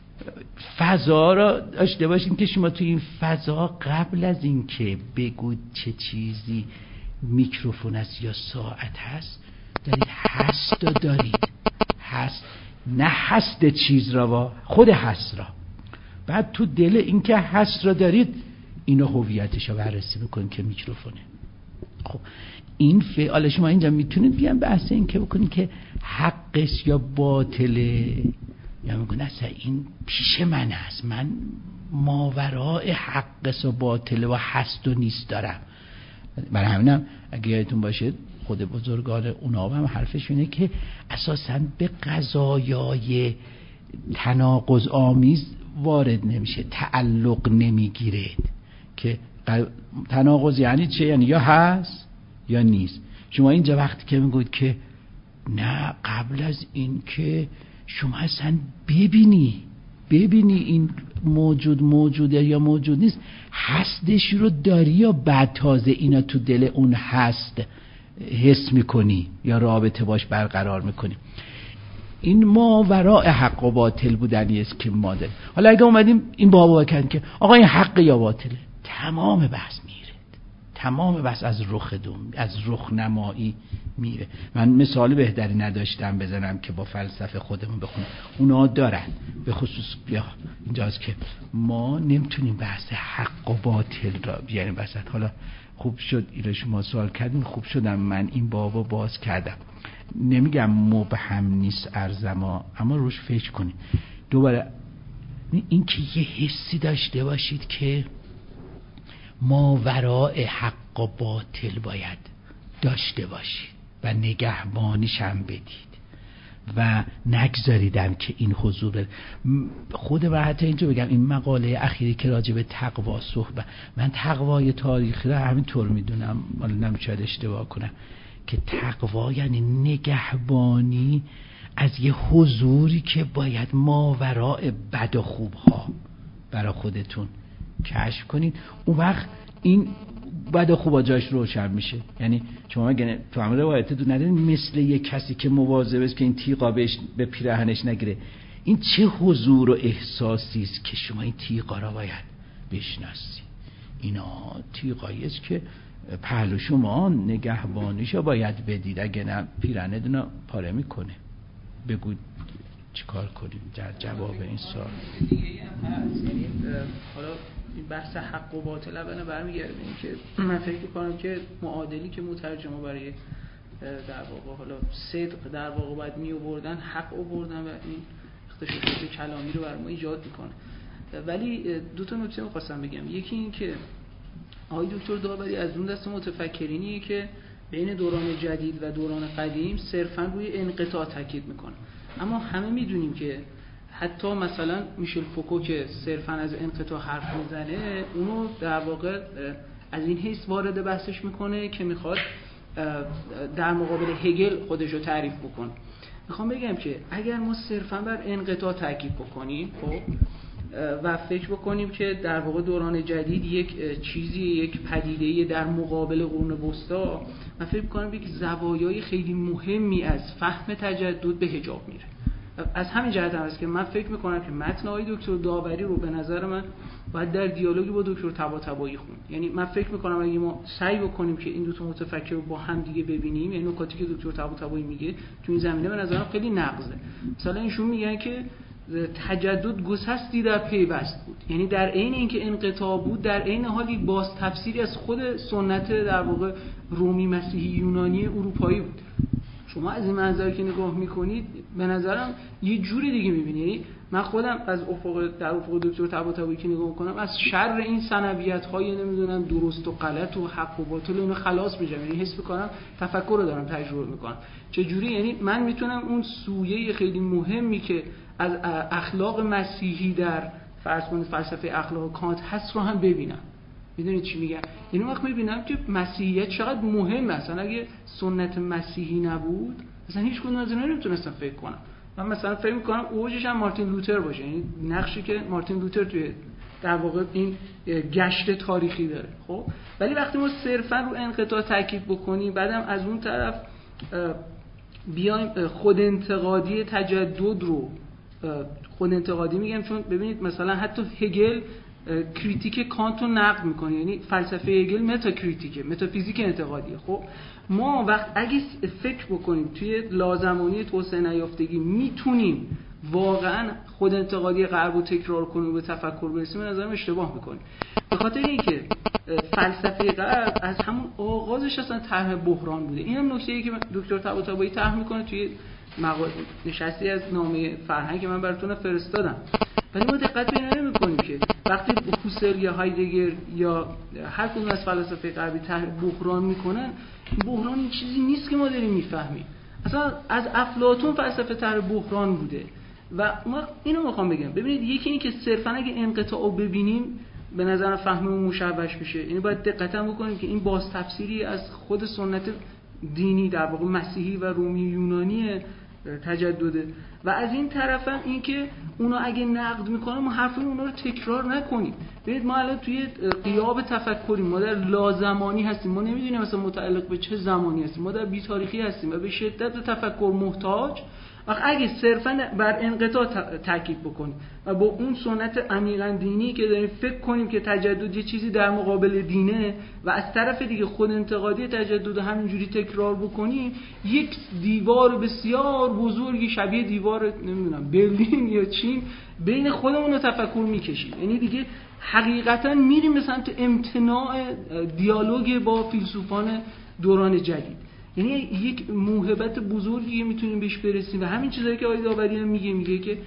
فضا را داشته باشیم که شما تو این فضا قبل از این که بگوید چه چیزی میکروفون است یا ساعت هست دارید هست و دارید هست، نه هست چیز را با خود هست را. بعد تو دل این که هست را دارید اینو هویتش رو بررسی بکنید که میکروفونه. خب این فعال شما اینجا میتونید بیان بحث این که بکنید که حقش یا باطله، یا میگن اصلا این پیش من هست، من ماورای حقش و باطله و هست و نیست دارم. برای همینم اگه یادتون باشه خود بزرگان اونا هم حرفش اینه که اساساً به قضایای تناقض آمیز وارد نمیشه، تعلق نمیگیره. که تناقض یعنی چه؟ یعنی یا هست یا نیست. شما اینجا وقتی که میگوید که نه قبل از این که شما اصلا ببینی ببینی این موجود موجوده یا موجود نیست، هستش رو داری یا بعد تازه اینا تو دل اون هست حس میکنی یا رابطه باش برقرار میکنی. این ماوراء حق و باطل بودنی است که ما داریم. حالا اگه اومدیم این بابا بکنیم که آقا این حق یا باطله، تمام بحث میره، تمام بحث از رخ دوم، از رخ نمایی میره. من مثال بهتری نداشتم بزنم که با فلسفه خودمون بخونم، اونا دارن. به خصوص بیا اینجاست که ما نمیتونیم بحث حق و باطل را بیاریم وسط. حالا خوب شد اینا شما سوال کردین، خوب شدم من این بابا باز کردم. نمیگم مبهم نیست ارزما، اما روش فکر کنید دوباره. این که یه حسی داشته باشید که ماوراء حق و باطل باید داشته باشید و نگهبانیش هم بدید و نگذاریدم که این حضور خود. و حتی اینجا بگم این مقاله اخیری که راجع به تقوا صحبت، من تقوای تاریخی را همینطور میدونم، حالا نمیشه اشتباه کنم که تقوا یعنی نگهبانی از یه حضوری که باید ماوراء بد و خوب ها برای خودتون کشف کنید. اون وقت این بد و خوب جاش روشن میشه. یعنی شما اگه تو همه روایت دو ندارید مثل یه کسی که مواظب است که این تیغا بهش به پیراهنش نگیره، این چه حضور و احساسی است که شما این تیغا را باید بشناسی. اینا تیغایی است که پهلو شما نگهبانیشو باید بدید، اگه نه پیرهنتون پاره میکنه. بگو چیکار کنیم در جواب این سوال دیگه هم هست. یعنی حالا این بحث حق و باطل بنا برمیگرده این که من فکر می‌کنم که معادلی که مترجما برای در واقع حالا صدق در واقع باید می‌آوردن، حق آوردن و این اختشاشات کلامی رو برای ما ایجاد می‌کنه. ولی دو تا نکته می‌خواستم بگم. یکی این که آقای دکتر داوری از اون دسته متفکرینیه که بین دوران جدید و دوران قدیم صرفاً روی انقطاع تاکید میکنه. اما همه میدونیم که حتی مثلا میشل فوکو که صرفاً از انقطاع حرف میزنه، اونو در واقع از این حیث وارد بحثش میکنه که میخواد در مقابل هگل خودش رو تعریف بکنه. میخوام بگم که اگر ما صرفاً بر انقطاع تاکید بکنیم خب و فکر بکنیم که در واقع دوران جدید یک چیزی، یک پدیده‌ای در مقابل قرون وسطا، من فکر می‌کنم یک زوایای خیلی مهمی از فهم تجدد به حجاب میره. از همین جهت هم است که من فکر می‌کنم که متن آقای دکتر داوری رو به نظر من باید در دیالوگی با دکتر طباطبایی خوند. یعنی من فکر می‌کنم اگه ما سعی بکنیم که این دو تا متفکر رو با هم دیگه ببینیم، یعنی نکاتی که دکتر طباطبایی میگه تو این زمینه به نظرم خیلی نقضه. مثلا ایشون میگن که تجدد گسستی در پیوست بود، یعنی در عین اینکه انقطاع بود در عین حالی باز تفسیری از خود سنت در واقع رومی مسیحی یونانی اروپایی بود. شما از این منظر که نگاه میکنید به نظرم یه جوری دیگه میبینید. یعنی من خودم از افق در افق دکتر طباطبایی که نگاه میکنم از شر این ثنویت های نمیدونم درست و غلط و حق و باطل اون خلاص میشم. یعنی حس میکنم تفکر رو دارم تجربه میکنم. چه جوری؟ یعنی من میتونم اون سویه خیلی مهمی که از اخلاق مسیحی در فرض کنید فلسفه اخلاق کانت هست رو هم ببینم. میدونید چی میگم؟ یعنی وقت میبینم که مسیحیت چقدر مهمه. اصلا اگه سنت مسیحی نبود اصلا هیچ کدوم از اینا نمیتونستم فکر کنم. من مثلا فکر میکنم اوجش هم مارتین لوتر باشه، یعنی نقشی که مارتین لوتر توی در واقع این گشت تاریخی داره. خب ولی وقتی ما صرفا رو انقطاع تاکید بکنیم، بعدم از اون طرف بیایم خود انتقادی تجدد رو، خود انتقادی میگم چون ببینید مثلا حتی هگل کریتیک کانت رو نقد میکنه، یعنی فلسفه هگل متا کریتیکه، متافیزیک انتقادیه. خب ما وقت اگه فکر بکنیم توی لازمانی توسعه نیافتگی میتونیم واقعا خود انتقادی غرب رو تکرار کنیم و به تفکر برسیم، به نظرم اشتباه میکنیم. به خاطر اینکه فلسفه غرب از همون آغازش اصلا طرح بحران بوده. اینم نکته‌ای که دکتر طباطبایی طرح میکنه توی مقاله نشستی از نامه فرهنگ که من براتون فرستادم. ولی ما دقت به این نمی‌کنیم که وقتی هوسل یا هایدگر یا هر کدوم از فلاسفه غربی طرح بحران میکنن، بحران این چیزی نیست که ما داریم میفهمیم. اصلا از افلاطون فلسفه طرح بحران بوده. و ما اینو میخوام بگم، ببینید یکی این که صرفا اگه انقطاع رو ببینیم به نظر فهممون مشوش میشه. یعنی باید دقت بکنیم که این باز تفسیری از خود سنت دینی در واقع مسیحی و رومی یونانی تجدده. و از این طرف هم این که اونا اگه نقد میکنن ما حرف اونا رو تکرار نکنیم. ببینید ما الان توی غیاب تفکری، ما در لازمانی هستیم، ما نمیدونیم مثلا متعلق به چه زمانی هستیم، ما در بی تاریخی هستیم و به شدت به تفکر محتاج. وقت اگه صرفا بر انقطاع تاکید بکنیم و با اون سنت عمیقاً دینی که داریم فکر کنیم که تجدد یه چیزی در مقابل دینه و از طرف دیگه خود انتقادی تجدد همینجوری تکرار بکنیم، یک دیوار بسیار بزرگی شبیه دیوار نمیدونم برلین یا چین بین خودمون و تفکر میکشیم. یعنی دیگه حقیقتاً میریم به سمت امتناع دیالوگ با فیلسوفان دوران جدید. یعنی یک موهبت بزرگی میتونیم بهش برسیم و همین چیزایی که آقای داوری هم میگه میگه که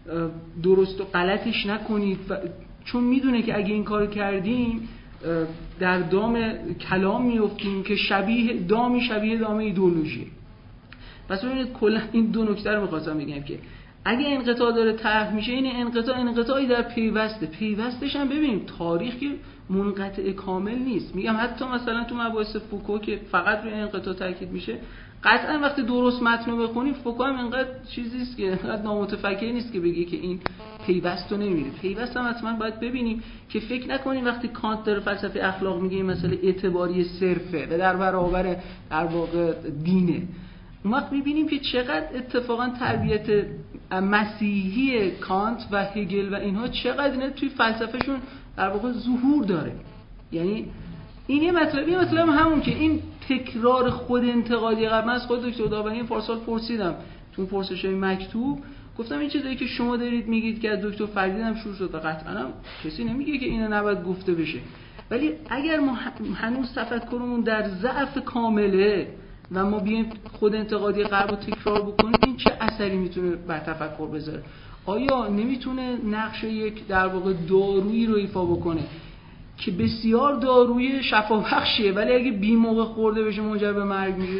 درست و غلطش نکنید، چون میدونه که اگه این کارو کردیم در دام کلام میافتیم که شبیه دامی شبیه دام ایدئولوژی. پس ببینید کلا این دو نکته رو می‌خواستم بگم که اگه انقطاع داره طرح میشه، این انقطاع انقطاعی در پیوسته. پیوستش هم ببینیم تاریخ که منقطع کامل نیست. میگم حتی مثلا تو مباحث فوکو که فقط روی انقطاع تاکید میشه، قطعا وقتی درست متن رو بخونیم فوکو هم اینقدر چیزی است که اینقدر نامتفکر نیست که بگی که این پیوست رو نمیره. پیوست هم حتما باید ببینیم که فکر نکنیم وقتی کانت داره فلسفه اخلاق میگه این مسئله اعتباری صرفه و در برابر در واقع دینه. اون وقت میبینیم که چقدر اتفاقا تربیت مسیحی کانت و هگل و اینها چقدر اینا توی فلسفهشون در واقع ظهور داره. یعنی این یه مطلب یه مطلب همون که این تکرار خود انتقادی قبل. من از خود دکتر داوری این پارسال پرسیدم تو پرسش‌های مکتوب، گفتم این چیزایی که شما دارید میگید که از دکتر فرید هم شروع شد، قطعا هم کسی نمیگه که اینا نباید گفته بشه، ولی اگر ما هنوز تفکرمون در ضعف کامله و ما بیایم خود انتقادی غرب رو تکرار بکنیم، این چه اثری میتونه بر تفکر بذاره؟ آیا نمیتونه نقش یک در واقع دارویی رو ایفا بکنه که بسیار داروی شفابخشیه ولی اگه بی موقع خورده بشه منجر به مرگ میشه؟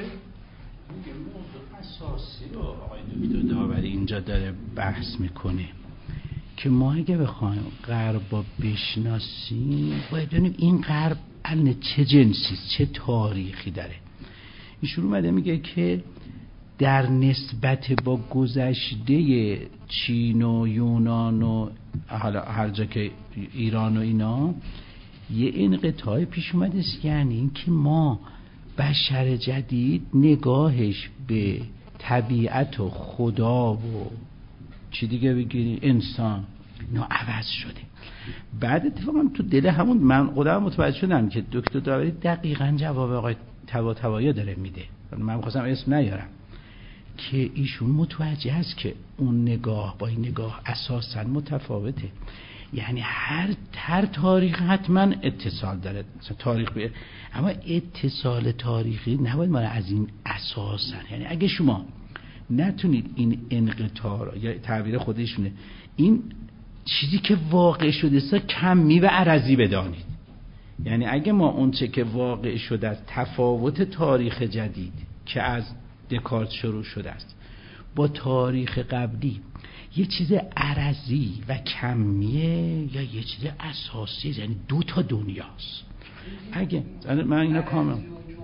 موضوع اساسی رو آقای دکتر داوری اینجا داره بحث میکنه که ما اگه بخوایم غرب رو بشناسیم باید بدونیم این غرب الان چه جنسیست، چه تاریخی داره. این شروع اومده میگه که در نسبت با گذشته چین و یونان و حالا هر جا که ایران و اینا یه انقطاع پیش اومده است، یعنی این که ما بشر جدید نگاهش به طبیعت و خدا و چی دیگه بگیری انسان اینا عوض شده. بعد اتفاقا تو دل همون من خودم متوجه شدم که دکتر داوری دقیقاً جواب آقای طباطبایی داره میده. من می‌خواستم اسم نیارم که ایشون متوجه است که اون نگاه با این نگاه اساساً متفاوته. یعنی هر هر تاریخ حتما اتصال داره، مثلا تاریخ بیه. اما اتصال تاریخی نباید ما از این اساساً، یعنی اگه شما نتونید این انقطاع یا تعبیر خودشونه این چیزی که واقع شده است کمی و عرضی بدانید. یعنی اگه ما اون چه که واقع شده است تفاوت تاریخ جدید که از دکارت شروع شده است با تاریخ قبلی یه چیز عرضی و کمیه یا یه چیز اساسی، یعنی دو تا دنیاست. اگه من اینا کاملا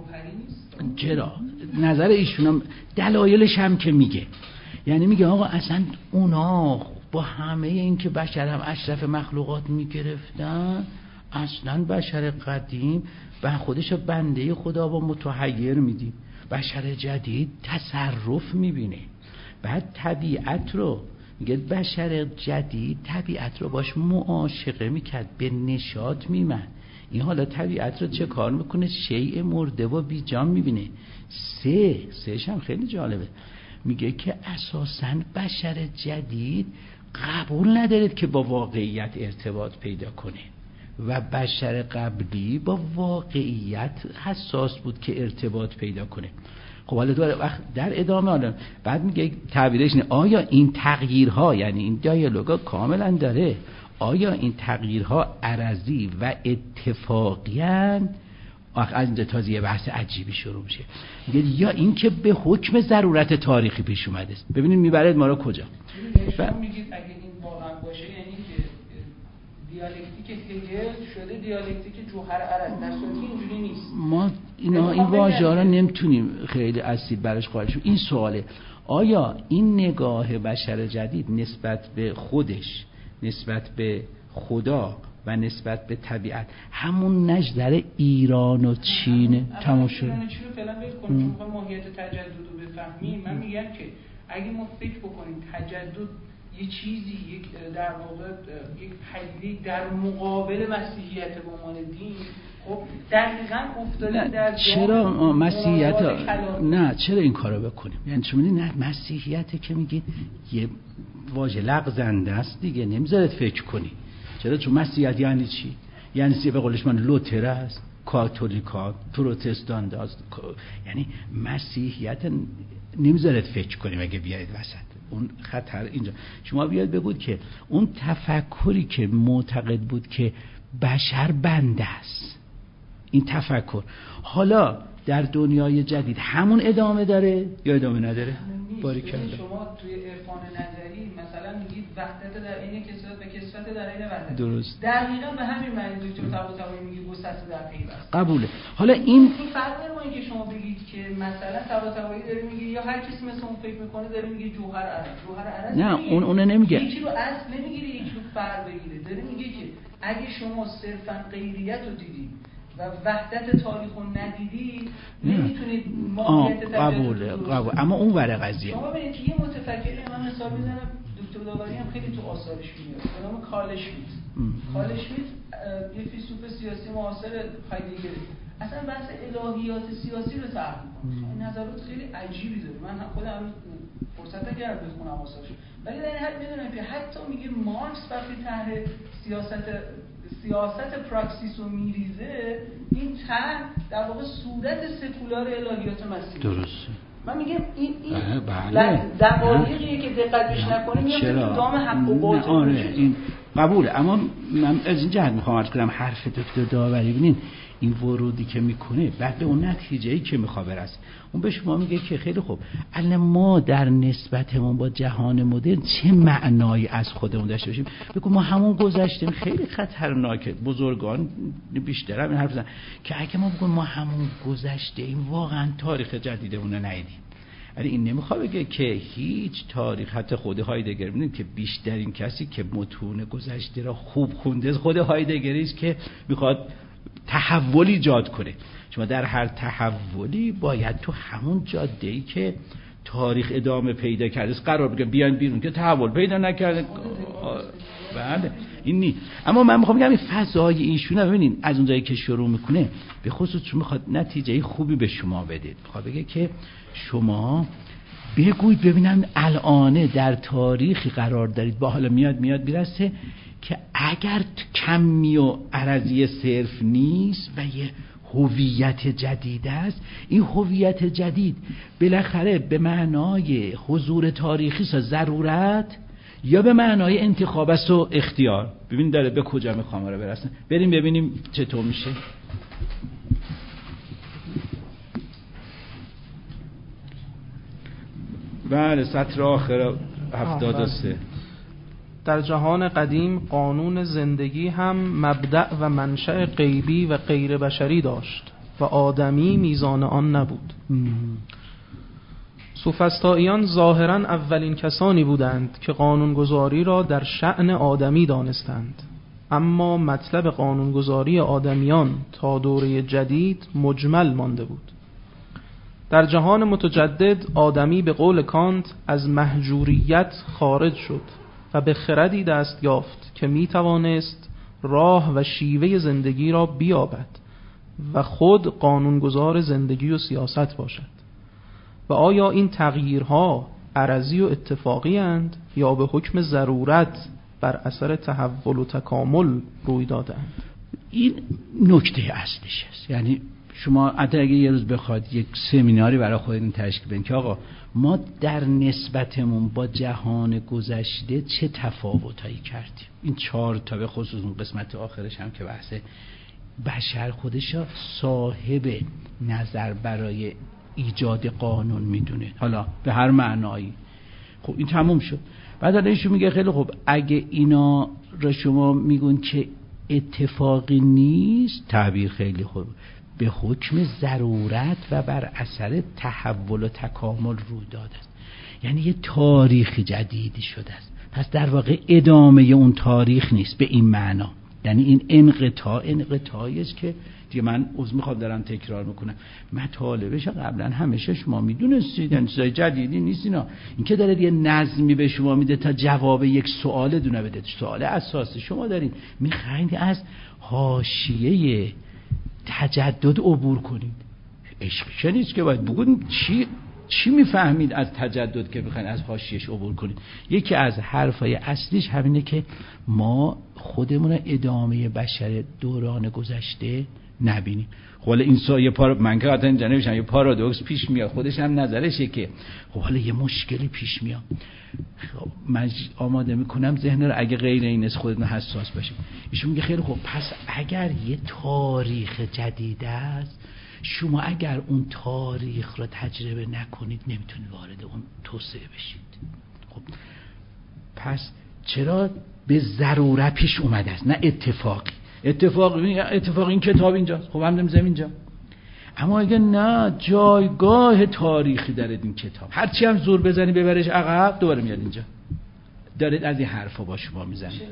چرا نظر ایشون دلایلش هم که میگه، یعنی میگه آقا اصلا اونا با همه این که بشر هم اشرف مخلوقات میگرفتن، اصلا بشر قدیم به خودش بنده خدا با متحیر میدیم، بشر جدید تصرف میبینه. بعد طبیعت رو میگه بشر جدید طبیعت رو باش معاشقه میکرد، به نشاط میمن. این حالا طبیعت رو چه کار میکنه؟ شیء مرده و بی جان میبینه. سه سهش هم خیلی جالبه، میگه که اساساً بشر جدید قبول ندارد که با واقعیت ارتباط پیدا کنه و بشر قبلی با واقعیت حساس بود که ارتباط پیدا کنه. خب حالا دوباره وقت در ادامه حالا بعد میگه تعبیرش اینه آیا این تغییرها، یعنی این دیالوگا کاملا داره، آیا این تغییرها عرضی و اتفاقی هستند؟ از اینجا تازه یه بحث عجیبی شروع میشه، میگه یا این که به حکم ضرورت تاریخی پیش اومده است. ببینید میبرید ما رو کجا. شما میگید اگه این واقعا باشه یعنی که دیالکتیک هگل شده دیالکتیک جوهر عرض، در صورتی اینجوری نیست. ما اینا این واژه‌ها رو نمیتونیم خیلی اصیل برش قائل شیم. این سواله آیا این نگاه بشر جدید نسبت به خودش، نسبت به خدا و نسبت به طبیعت همون نظر ایران و چین تمام شد؟ ایران و چین رو فعلا ول کنیم چون می‌خوایم ماهیت تجدد رو بفهمیم. من میگم که اگه ما فکر بکنیم تجدد یه چیزی، یک در واقع یک پدیده در مقابل مسیحیت به عنوان دین، خب دقیقاً افتاده در چرا مسیحیت نه چرا این کارو بکنیم؟ یعنی چون نه مسیحیت که میگید یه واژه لغزنده است دیگه، نمیذارید فکر کنی. چرا؟ چون مسیحیت یعنی چی؟ یعنی سی به قولش من لوتر است، کاتولیکا، پروتستان است، یعنی مسیحیت نمیذارید فکر کنیم اگه بیاید وسط. اون خطر اینجا. شما بیاد بگید که اون تفکری که معتقد بود که بشر بنده است، این تفکر حالا در دنیای جدید همون ادامه داره یا ادامه نداره؟ باریکلا. شما توی عرفان نظری وحدت در عین کسوت و کسوت در عین وحدت. درست. دقیقاً به همین معنی دکتر طباطبایی میگه گسسته در پیوست. قبوله. حالا این این فرق نمی‌کنه اینکه شما بگید که مثلا طباطبایی داره میگه یا هر کسی مثل اون فکر میکنه داره میگه جوهر عرض. جوهر عرض نه اون اون نمیگه. یکی رو اصل نمیگیره یکی رو فرع بگیره. داره میگه که اگه شما صرفاً غیریت رو دیدید و وحدت تاریخ رو ندیدی نمیتونید ماهیت قبوله قبول. اما اون ور قضیه شما ببینید که یه متفکری من مثال میزنم دکتر داوری هم خیلی تو آثارش میاد به نام کارل اشمیت. کارل اشمیت یه فیلسوف سیاسی معاصر هایدگر اصلا بحث الهیات سیاسی رو طرح میکنه. نظرات خیلی عجیبی داره. من خودم فرصت نکردم بخونم آثارش ولی در این حد میدونم که حتی میگه مارکس وقتی طرح سیاست سیاست پراکسیس رو میریزه این طرح در واقع صورت سکولار الهیات مسیحی درسته. من میگم این این بله دقایقیه که دقت بهش نکنیم میاد تو دام حق و باطل. آره این قبوله. اما من از این جهت میخوام عرض کنم حرف دکتر داوری ببینین این ورودی که میکنه بعد به اون نتیجه‌ای که میخواد برسه اون به شما میگه که خیلی خوب الان ما در نسبتمون با جهان مدرن چه معنایی از خودمون داشته باشیم. بگو ما همون گذشتیم خیلی خطرناکه. بزرگان بیشتر هم این حرف زدن که اگه ما بگیم ما همون گذشته این واقعا تاریخ جدیدمون رو ندیدیم. ولی این نمیخواد بگه که هیچ تاریخ حتی خود هایدگر ببینید که بیشترین کسی که متون گذشته را خوب خونده خود هایدگری است که میخواد تحول ایجاد کنه. شما در هر تحولی باید تو همون جاده‌ای که تاریخ ادامه پیدا کرده است قرار بگیرید بیان بیرون که تحول پیدا نکرده. بله این نی. اما من میخوام بگم این فضای ایشون ببینید از اون جایی که شروع میکنه به خصوص چون میخواد نتیجه خوبی به شما بده. میخواد بگه که شما بگوید ببینم الان در تاریخی قرار دارید با حالا میاد میاد میرسه که اگر کمی و عرضی صرف نیست و یه هویت جدید است این هویت جدید بالاخره به معنای حضور تاریخی است ضرورت یا به معنای انتخاب است و اختیار. ببین داره به کجا میخوام رو برسن. بریم ببینیم چطور میشه. بله سطر آخر هفتاد و سه. در جهان قدیم قانون زندگی هم مبدأ و منشأ غیبی و غیر بشری داشت و آدمی میزان آن نبود. سوفسطائیان ظاهراً اولین کسانی بودند که قانونگذاری را در شأن آدمی دانستند، اما مطلب قانونگذاری آدمیان تا دوره جدید مجمل مانده بود. در جهان متجدد آدمی به قول کانت از مهجوریت خارج شد و به خردی دست یافت که می توانست راه و شیوه زندگی را بیابد و خود قانونگذار زندگی و سیاست باشد. و آیا این تغییرها عرضی و اتفاقی اند یا به حکم ضرورت بر اثر تحول و تکامل روی دادند؟ این نکته اصلیش است. یعنی شما اگر یه روز بخواد یک سمیناری برای خودتون تشکیل بدین که آقا ما در نسبتمون با جهان گذشته چه تفاوتایی کردیم، این چهار تا به خصوص اون قسمت آخرش هم که بحث بشر خودش صاحب نظر برای ایجاد قانون میدونه، حالا به هر معنایی. خب این تموم شد. بعد حالا ایشون میگه خیلی خب اگه اینا را شما میگون که اتفاقی نیست، تعبیر خیلی خوب، به حکم ضرورت و بر اثر تحول و تکامل روی داده است. یعنی یه تاریخ جدیدی شده است. پس در واقع ادامه اون تاریخ نیست به این معنا. یعنی این انقطاع انقطاعی است که دیگه من عذر میخوام دارم تکرار میکنم، مطالبش قبلا همیشه شما میدونستید، یعنی چیزای جدیدی نیست اینا. این که داره یه نظمی به شما میده تا جواب یک سوال دونه بده. سوال اساسی شما دارید میخواید از حاشیه تجدد عبور کنید. عشق نیست که باید بگید چی چی میفهمید از تجدد که میخواین از حاشیه‌اش عبور کنید. یکی از حرفای اصلیش همینه که ما خودمون ادامه بشر دوران گذشته نبینیم. خب حالا این سایه پارا من که حتی اینجا نمیشم یه پارادوکس پیش میاد، خودش هم نظرشه که خب حالا یه مشکلی پیش میاد. خب من آماده میکنم ذهن رو اگه غیر این از خودتون حساس باشیم. ایشون میگه خیلی خب پس اگر یه تاریخ جدید است، شما اگر اون تاریخ رو تجربه نکنید نمیتونید وارد اون توسعه بشید. خب پس چرا به ضرورت پیش اومده است، نه اتفاقی. اتفاقی اتفاق این کتاب اینجاست، خب هم نمیذارم اینجا. اما اگه نه، جایگاه تاریخی داره این کتاب، هرچی هم زور بزنی ببرش عقب دوباره میاد اینجا. دارید از این حرفا با شما میزنید.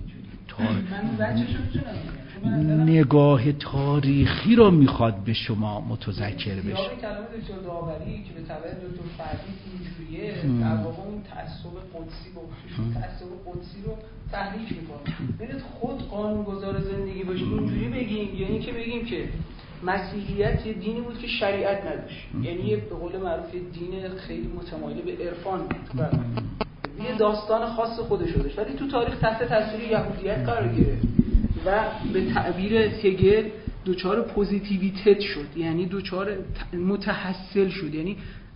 نگاه تاریخی رو میخواد به شما متذکر بشه. کلام دکتر داوری که به تبع دکتر فردی اینجوریه، در واقع اون تعصب قدسی با تعصب قدسی رو تحریک میکنه. ببینید خود قانونگذار زندگی باشه اینجوری بگیم، یعنی که بگیم که مسیحیت یه دینی بود که شریعت نداشت، یعنی به قول معروف دین خیلی متمایل به عرفان بود، یه داستان خاص خودش داشت، ولی تو تاریخ تحت تاثیر یهودیت قرار گرفت و به تعبیر هگل دوچار پوزیتیویتت شد، یعنی دوچار متحصل شد، یعنی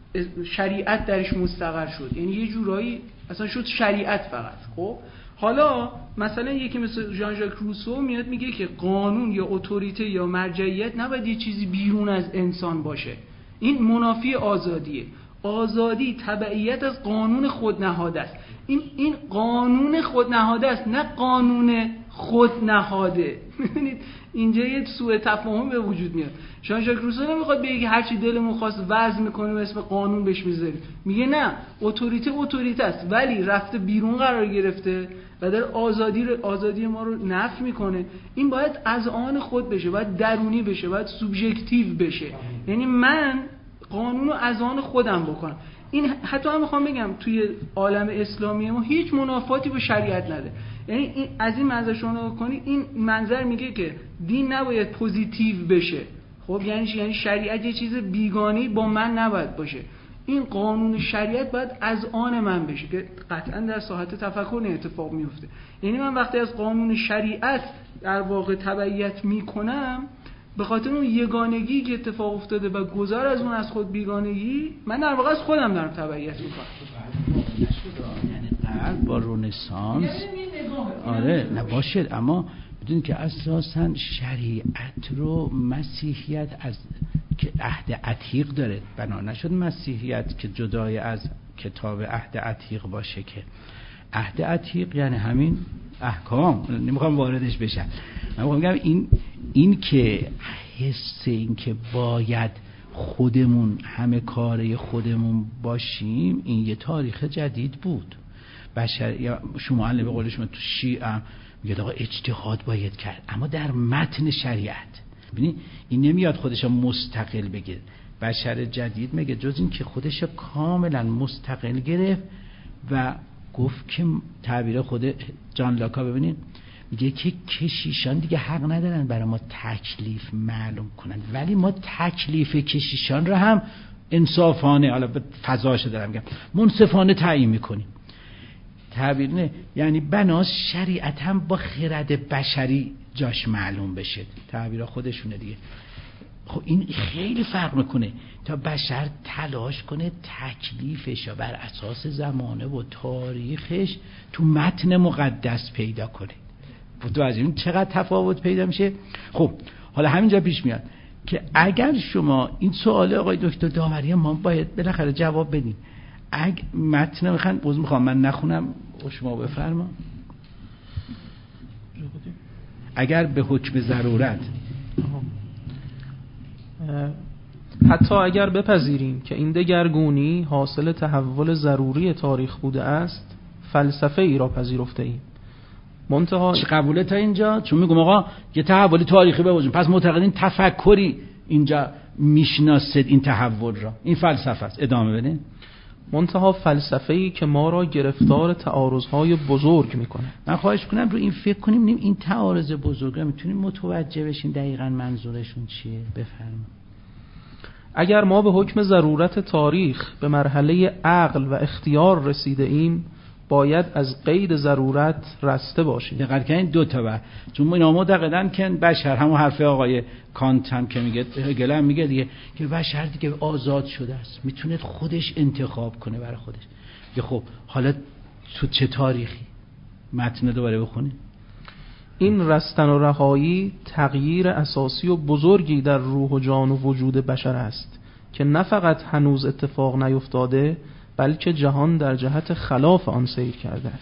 شریعت درش مستقر شد، یعنی یه جورایی اصلا شد شریعت فقط. خب حالا مثلا یکی مثل ژان ژاک روسو میاد میگه که قانون یا اتوریته یا مرجعیت نباید یه چیزی بیرون از انسان باشه، این منافی آزادیه. آزادی تبعیت از قانون خودنهاده است. این این قانون خودنهاده است، نه قانون خودنهاده. می‌بینید اینجا یه سوء تفاهم به وجود میاد. ژان ژاک روسو نمیخواد بگه هر چی دلمون خواست وضع میکنیم اسم قانون بهش میذاریم، میگه نه، اتوریته اتوریته است ولی رفته بیرون قرار گرفته و در آزادی رو آزادی ما رو نفی میکنه. این باید از آن خود بشه، باید درونی بشه، باید سوبژکتیو بشه، یعنی من قانون رو از آن خودم بکنم. این حتی هم میخوام بگم توی عالم اسلامی ما هیچ منافاتی با شریعت نداره. یعنی این از این منظر شما کنی، این منظر میگه که دین نباید پوزیتیو بشه. خب یعنی یعنی شریعت یه چیز بیگانه‌ای با من نباید باشه. این قانون شریعت باید از آن من بشه که قطعا در ساحت تفکر نه اتفاق میفته. یعنی من وقتی از قانون شریعت در واقع تبعیت میکنم به خاطر اون یگانگی که اتفاق افتاده و گذار از اون از خود بیگانگی، من در واقع از خودم دارم تبعیت میکنم. یعنی قلب با رنسانس آره نباشد، اما بدون که اساساً شریعت رو مسیحیت از که عهد عتیق داره بنا نشد. مسیحیت که جدای از کتاب عهد عتیق باشه، که عهد عتیق یعنی همین احکام، نمیخوام واردش بشم. من میخوام بگم این این که حس این که باید خودمون همه کاره خودمون باشیم، این یه تاریخ جدید بود. بشر یا شما به قول شما تو شیعه میگه آقا اجتهاد باید کرد، اما در متن شریعت. ببین این نمیاد خودش مستقل بگه. بشر جدید میگه جز این که خودش کاملا مستقل گرفت و گفت که تعبیر خود جان لاکا ببینید میگه که کشیشان دیگه حق ندارن برای ما تکلیف معلوم کنن، ولی ما تکلیف کشیشان رو هم انصافانه، حالا به فضاش دارم میگم، منصفانه تعیین میکنیم. تعبیر نه یعنی بناس شریعت هم با خرد بشری جاش معلوم بشه، تعبیر خودشونه دیگه. خب این خیلی فرق میکنه تا بشر تلاش کنه تکلیفش بر اساس زمانه و تاریخش تو متن مقدس پیدا کنه. تو از این چقدر تفاوت پیدا میشه. خب حالا همینجا پیش میاد که اگر شما این سوال آقای دکتر داوری ما باید بالاخره جواب بدیم. اگه متن میخوان باز میخوام من نخونم و شما بفرما. اگر به حکم ضرورت، حتی اگر بپذیریم که این دگرگونی حاصل تحول ضروری تاریخ بوده است، فلسفه ای را پذیرفته ایم. منتها چه قبوله تا اینجا؟ چون میگم آقا یه تحول تاریخی به وجود، پس معتقدین تفکری اینجا میشناسد این تحول را، این فلسفه است. ادامه بدین. منتها فلسفه‌ای که ما را گرفتار تعارض‌های بزرگ میکنه. من خواهش کنم رو این فکر کنیم، نیم این تعارض بزرگ رو میتونیم متوجه بشین دقیقاً منظورشون چیه. بفرمایید. اگر ما به حکم ضرورت تاریخ به مرحله عقل و اختیار رسیده ایم، باید از قید ضرورت رسته باشیم. دقیقاً این دو تا بر چون اینا معتقدن که بشر، همون حرف آقای کانت هم که میگه، هگل هم میگه دیگه، که بشر دیگه آزاد شده است، میتونه خودش انتخاب کنه برای خودش. که خب حالا تو چه تاریخی؟ متن دوباره بخونید. این رستن و رهایی تغییر اساسی و بزرگی در روح و جان و وجود بشر است که نه فقط هنوز اتفاق نیفتاده، بلکه جهان در جهت خلاف آن سیر کرده است.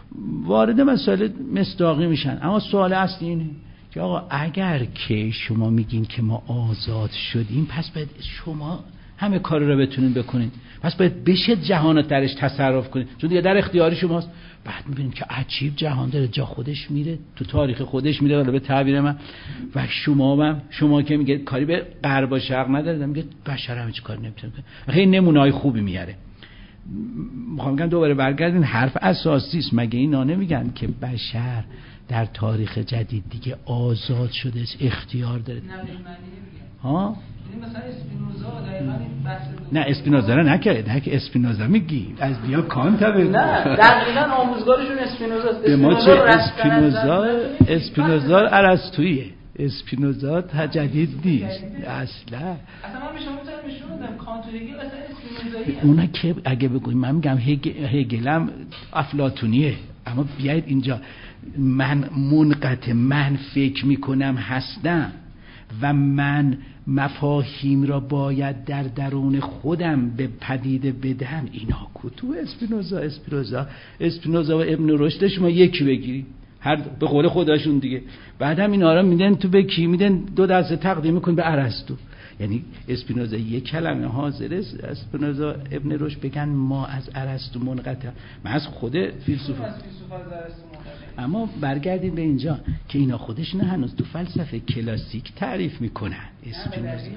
وارد مسائل مصداقی میشن. اما سوال اصلی اینه که آقا اگر که شما میگین که ما آزاد شدیم، پس باید شما همه کار رو بتونین بکنین، پس باید بشه جهان رو درش تصرف کنین، چون دیگه در اختیار شماست. بعد میبینیم که عجیب جهان داره جا خودش میره، تو تاریخ خودش میره، ولی به تعبیر من و شما هم شما که میگه کاری به غرب و شرق نداره، میگه بشر همه چی کار نمیتونه کنه، خیلی نمونه‌های خوبی میاره. میخوام بگم دوباره برگردین، حرف اساسی است. مگه اینا نمیگن که بشر در تاریخ جدید دیگه آزاد شده، اختیار داره؟ ها مثلا اسپینوزا دقیقاً این بحث نه اسپینوزا رو نکرد، نه که اسپینوزا میگی از بیا کانت بگو. نه دقیقاً آموزگارشون اسپینوزاست. به ما چه اسپینوزا اسپینوزا ارسطوییه، اسپینوزا جدید نیست اصلا. اصلا من به شما میتونم نشون بدم کانت و هگل اصلا اسپینوزاییه. اونا که اگه بگویم من میگم هگلم افلاطونیه، اما بیاید اینجا من منقطع، من فکر میکنم هستم و من مفاهیم را باید در درون خودم به پدیده بدم. اینا کتو اسپینوزا اسپینوزا اسپینوزا و ابن رشد شما یکی بگیری، هر به قول خودشون دیگه. بعد هم اینا رو میدن تو به کی؟ میدن دو دسته تقدیم میکنن به ارسطو. یعنی اسپینوزا یک کلمه حاضره، اسپینوزا ابن رشد بگن ما از ارسطو منقطع، من از خود فیلسوف. اما برگردیم به اینجا که اینا خودشون هنوز تو فلسفه کلاسیک تعریف میکنن اسپینوزا. اصلا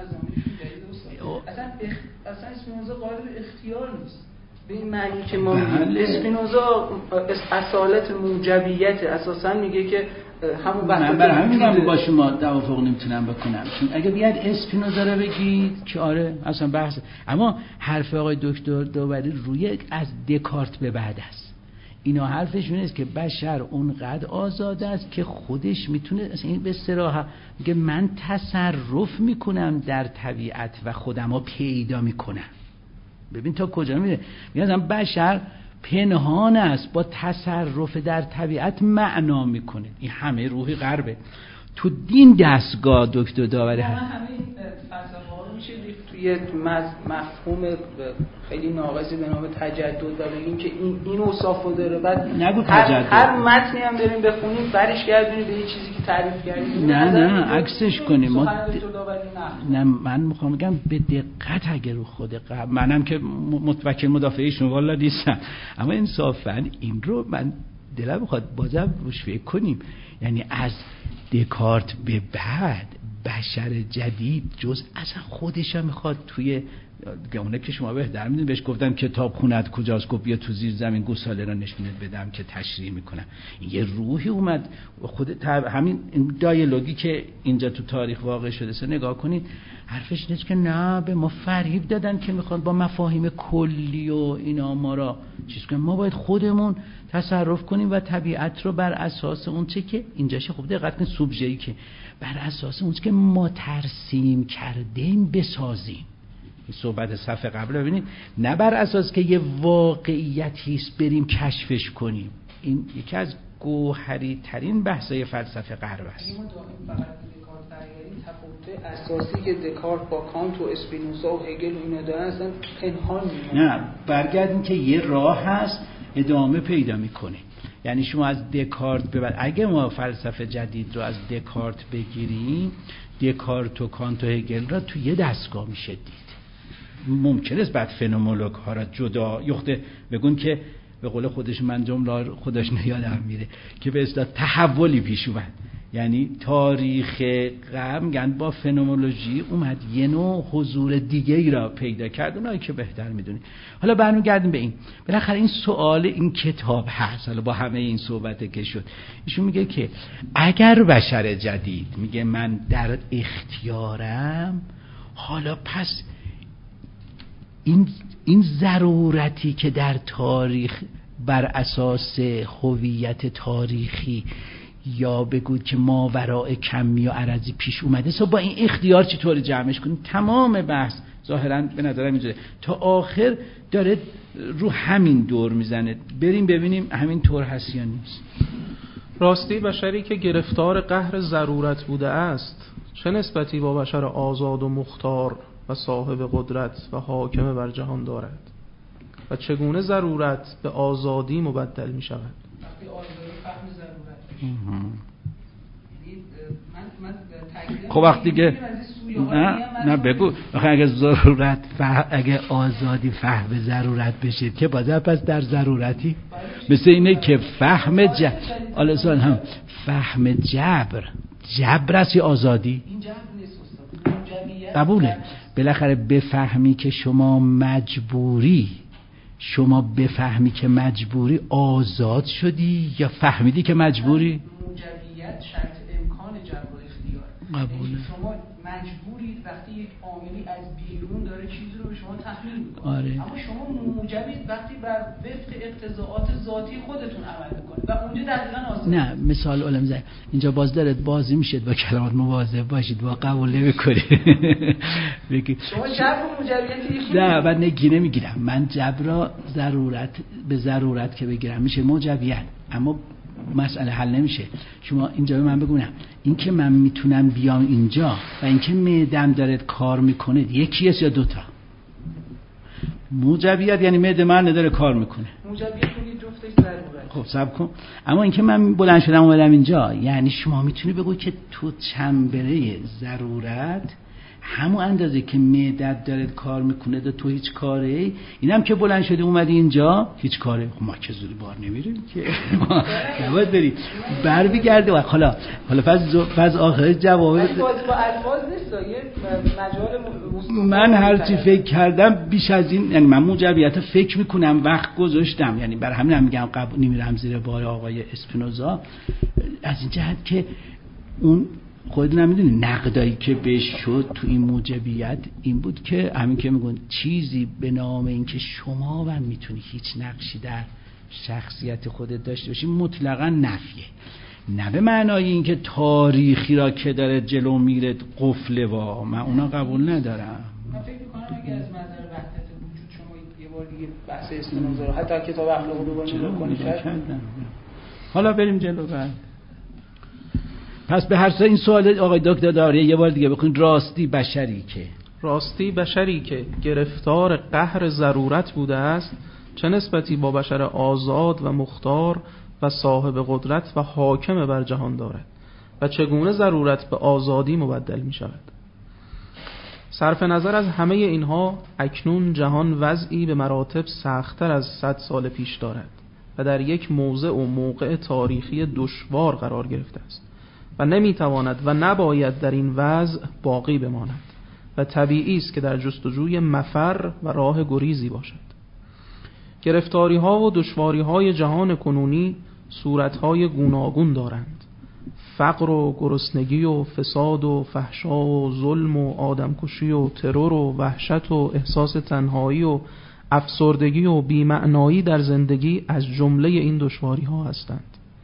اصلا اسپینوزا قائل به اختیار نیست به این معنی که ما میگیم. اسپینوزا اصالت موجبیت اساسا میگه که همون بحث. من برای همین میگم با شما توافق نمیتونم بکنم، چون اگه بیاد اسپینوزا رو بگید که آره اصلا بحث، اما حرف آقای دکتر داوری روی از دکارت به بعد است. اینا حرفشون است که بشر اونقدر آزاد است که خودش میتونه، اصلا این به صراحت میگه من تصرف میکنم در طبیعت و خودمو پیدا میکنم. ببین تا کجا میره، میگه بشر پنهان است، با تصرف در طبیعت معنا میکنه. این همه روحی غربه. تو دین دستگاه دکتر داوری هست. همه این فلسفه ها رو میشه توی مفهوم خیلی ناقصی به نام تجدد و بگیم که این این اوصافو داره. بعد نگو هر, تجدد. هر متنی هم داریم بخونیم برش گردونیم به این چیزی که تعریف کردیم. نه نه عکسش کنیم. ما نه من میخوام بگم به دقت اگه رو خود قبل، منم که متوکل مدافعیشون والا نیستم، اما انصافا این رو من دلم میخواد بازم روش فکر کنیم. یعنی از دکارت به بعد بشر جدید جز اصلا خودش هم میخواد توی اونه که شما بهتر میدونید، بهش گفتم کتاب خونت کجاست، گفت بیا تو زیر زمین گوساله را نشونت بدم که تشریح میکنم. این یه روحی اومد خود همین دایالوگی که اینجا تو تاریخ واقع شده سه نگاه کنید، حرفش نیست که نه به ما فریب دادن که میخوان با مفاهیم کلی و اینا ما را چیز کنیم. ما باید خودمون تصرف کنیم و طبیعت رو بر اساس اون چه که اینجاشه، خوب دقت کنید، سوبژه‌ای که بر اساس اون چه که ما ترسیم کردیم بسازیم. این صحبت صفحه قبل ببینید، نه بر اساس که یه واقعیتی است بریم کشفش کنیم. این یکی از گوهری ترین بحث‌های فلسفه غرب است. تفاوت اساسی که دکارت با کانت و اسپینوزا و هگل و اینا دارن اصلا پنهان میمونه. نه برگردیم که یه راه هست ادامه پیدا میکنه. یعنی شما از دکارت به بعد اگه ما فلسفه جدید رو از دکارت بگیریم، دکارت و کانت و هگل را تو یه دستگاه میشه دید. ممکنه است بعد فنومنولوژ ها را جدا یخته بگون که به قول خودش، من جمله خودش نیادم میره، که به اصطلاح تحولی پیش اومد. یعنی تاریخ قرن گند با فنومنولوژی اومد یه نوع حضور دیگه ای را پیدا کرد، اونایی که بهتر میدونی. حالا برمیگردیم به این، بالاخره این سوال این کتاب هست. حالا با همه این صحبت که شد، ایشون میگه که اگر بشر جدید میگه من در اختیارم، حالا پس این این ضرورتی که در تاریخ بر اساس هویت تاریخی یا بگوید که ماوراء کمی و عرضی پیش اومده، سو با این اختیار چطور جمعش کنیم؟ تمام بحث ظاهرا به نظرم اینجوره تا آخر داره رو همین دور میزنه. بریم ببینیم همین طور هست یا نیست. راستی بشری که گرفتار قهر ضرورت بوده است چه نسبتی با بشر آزاد و مختار و صاحب قدرت و حاکم بر جهان دارد؟ و چگونه ضرورت به آزادی مبدل می شود؟ وقتی آزادی فهم ضرورت بشه. من من خب وقتی که نه نه بگو اگه ضرورت فهم، اگه آزادی فهم ضرورت بشه که باز پس در ضرورتی مثل اینه که فهم جبر آلسان هم فهم جبر جبر است یا آزادی؟ این جبر نیست استاد. قبوله. بالاخره بفهمی که شما مجبوری، شما بفهمی که مجبوری آزاد شدی یا فهمیدی که مجبوری؟ موجبیت شرط امکان جبر و اختیار. قبوله. شما مجبورید وقتی یک عاملی از بیرون داره چیزی رو به شما تحمیل میکنه. آره. اما شما موجبید وقتی بر وفق اقتضاعات ذاتی خودتون عمل میکنید و اونجا دقیقاً آزاد. نه مثال علم زد اینجا باز دارد بازی میشد با کلمات مواظب باشید با قبول نمی‌کنید. شما جبر و موجبیت یکی نه من نگی نمیگیرم. من جبر را ضرورت به ضرورت که بگیرم میشه موجبیت، اما مسئله حل نمیشه. شما اینجا به من بگونم این که من میتونم بیام اینجا و این که معدم داره کار میکنه یکی است یا دوتا؟ موجبیت یعنی معده من نداره کار میکنه. موجبیت یعنی جفتش ضرورت. خب صبر کن. اما این که من بلند شدم اومدم اینجا یعنی شما میتونی بگو که تو چنبره ضرورت همون اندازه که معدت داره کار میکنه ده تو هیچ کاره، اینم که بلند شده اومدی اینجا هیچ کاره. خب ما که زوری بار نمیریم که ما نباید بریم بر بگرده. و حالا حالا پس پس آخر جواب با الفاظ نیست یه مجال. من هرچی فکر کردم بیش از این، یعنی من موجبیت فکر میکنم وقت گذاشتم، یعنی بر همین هم میگم قبول نمیرم زیر بار آقای اسپینوزا از این جهت که اون خودتون هم میدونید نقدایی که بهش شد تو این موجبیت این بود که همین که میگن چیزی به نام این که شما و میتونی هیچ نقشی در شخصیت خودت داشته باشی مطلقا نفیه، نه به معنای این که تاریخی را که داره جلو میره قفله. وا من اونا قبول ندارم. من فکر میکنم اگه از منظر وحدت وجود شما یه بار دیگه بحث اسپینوزا رو حتی کتاب اخلاق رو دوباره نگاه کنید. حالا بریم جلو. بعد پس به هر این سوال آقای دکتر داریه یه بار دیگه بکنید. راستی بشری که راستی بشری که گرفتار قهر ضرورت بوده است چه نسبتی با بشر آزاد و مختار و صاحب قدرت و حاکم بر جهان دارد و چگونه ضرورت به آزادی مبدل می شود؟ صرف نظر از همه اینها اکنون جهان وضعی به مراتب سخت‌تر از صد سال پیش دارد و در یک موضع و موقع تاریخی دشوار قرار گرفته است و نمیتواند و نباید در این وضع باقی بماند و طبیعی است که در جستجوی مفر و راه گریزی باشد. گرفتاری ها و دشواری های جهان کنونی صورت های گوناگون دارند. فقر و گرسنگی و فساد و فحشا و ظلم و آدمکشی و ترور و وحشت و احساس تنهایی و افسردگی و بی‌معنایی در زندگی از جمله این دشواری ها هستند.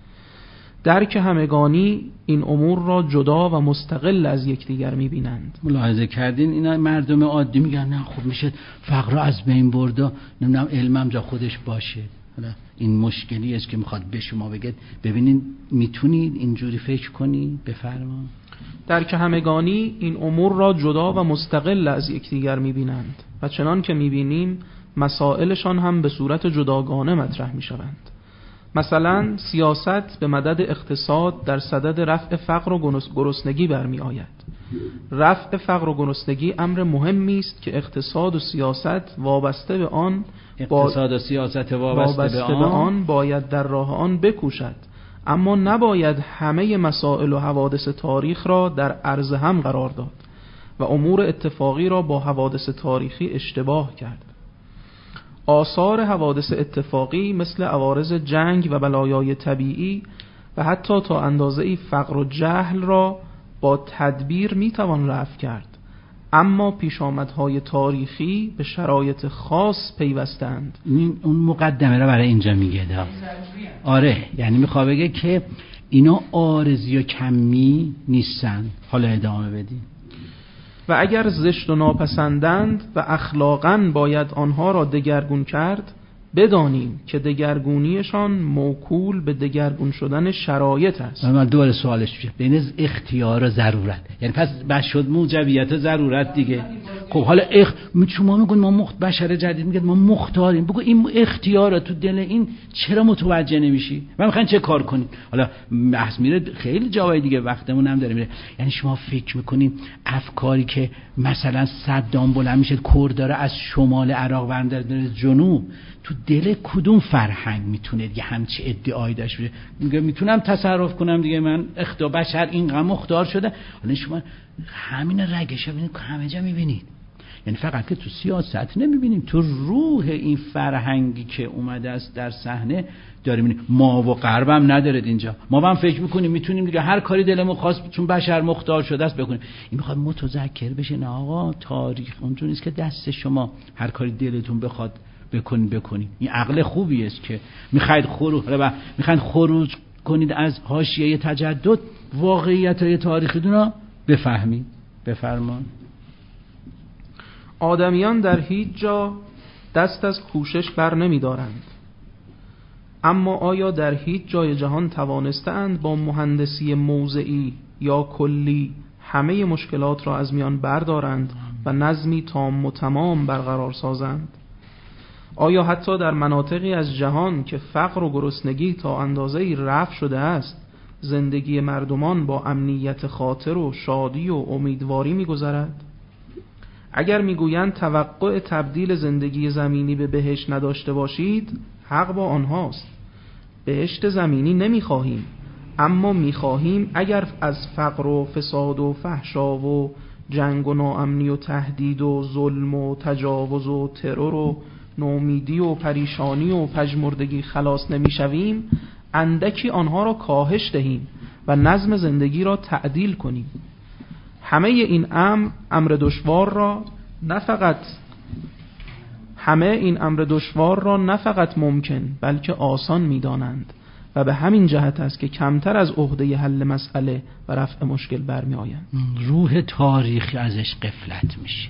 درک همگانی این امور را جدا و مستقل از یکدیگر می‌بینند. ملاحظه کردین اینا مردم عادی میگن نه خب میشه فقر رو از بین برد، نمیدونم علمم جا خودش باشه. این مشکلی است که میخواد به شما بگه. ببینین میتونید اینجوری فکر کنی؟ بفرما. درک همگانی این امور را جدا و مستقل از یکدیگر می‌بینند و چنان که می‌بینیم مسائلشان هم به صورت جداگانه مطرح می‌شوند. مثلا سیاست به مدد اقتصاد در صدد رفع فقر و گرسنگی برمی آید. رفع فقر و گرسنگی امر مهمی است که اقتصاد و سیاست وابسته به آن اقتصاد و سیاست وابسته, وابسته به, آن. به آن باید در راه آن بکوشد، اما نباید همه مسائل و حوادث تاریخ را در عرض هم قرار داد و امور اتفاقی را با حوادث تاریخی اشتباه کرد. آثار حوادث اتفاقی مثل عوارض جنگ و بلایای طبیعی و حتی تا اندازه‌ای فقر و جهل را با تدبیر میتوان رفع کرد، اما پیشامدهای تاریخی به شرایط خاص پیوستند. اون مقدمه را برای اینجا میگه دا. آره یعنی میخواد بگه که اینا عارضی و کمی نیستن. حالا ادامه بدیم. و اگر زشت و ناپسندند و اخلاقاً باید آنها را دگرگون کرد، بدانیم که دگرگونیشان موکول به دگرگون شدن شرایط است. من دوباره سوالش میشه بین اختیار و ضرورت، یعنی پس بس شد موجبیت ضرورت دیگه. خب حالا اخ شما میگن ما مخت بشر جدید میگه ما مختاریم، بگو این اختیارات تو دل این چرا متوجه نمیشی و میخواین چه کار کنین؟ حالا بحث میره خیلی جاهای دیگه، وقتمون هم داره میره. یعنی شما فکر میکنین افکاری که مثلا صدام بلند میشه کرداره از شمال عراق برمی‌داره جنوب، تو دل کدوم فرهنگ میتونه دیگه همچی ادعایی داشته باشه؟ میگه میتونم تصرف کنم دیگه، من اختیار بشر اینقدر مختار شده. حالا شما همین رگش ببینید همه جا میبینید، یعنی فقط که تو سیاست نمیبینیم، تو روح این فرهنگی که اومده است در صحنه داریم میبینیم. ما و غرب هم ندارد اینجا، ما هم فکر میکنیم میتونیم دیگه هر کاری دلمون خواست چون بشر مختار شده است بکنیم. این میخواد متذکر بشه نه آقا تاریخ اونجوری نیست که دست شما هر کاری دلتون بخواد بکنید بکنید. این عقل خوبی است که میخواید خروج و میخواید خروج کنید از حاشیه تجدد، واقعیت تاریخی رو بفهمید. بفرمان. آدمیان در هیچ جا دست از کوشش بر نمی دارند، اما آیا در هیچ جای جهان توانستند با مهندسی موضعی یا کلی همه مشکلات را از میان بردارند و نظمی تام و تمام برقرار سازند؟ آیا حتی در مناطقی از جهان که فقر و گرسنگی تا اندازه‌ای رفع شده است، زندگی مردمان با امنیت خاطر و شادی و امیدواری می‌گذرد؟ اگر میگویند توقع تبدیل زندگی زمینی به بهشت نداشته باشید، حق با آنهاست. بهشت زمینی نمیخواهیم، اما میخواهیم اگر از فقر و فساد و فحشا و جنگ و ناامنی و تهدید و ظلم و تجاوز و ترور و نومیدی و پریشانی و پژمردگی خلاص نمیشویم، اندکی آنها را کاهش دهیم و نظم زندگی را تعدیل کنیم. همه این امر امر دشوار را نه فقط همه این امر دشوار را نه فقط ممکن بلکه آسان می‌دانند و به همین جهت است که کمتر از عهده حل مسئله و رفع مشکل برمی آیند. روح تاریخی ازش غفلت میشید.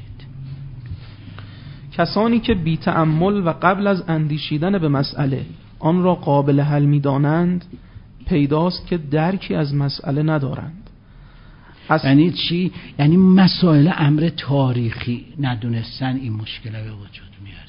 کسانی که بی تأمل و قبل از اندیشیدن به مسئله آن را قابل حل می‌دانند، پیداست که درکی از مسئله ندارند. یعنی چی؟ یعنی مسائل امر تاریخی ندونستن این مشکل به وجود میاره.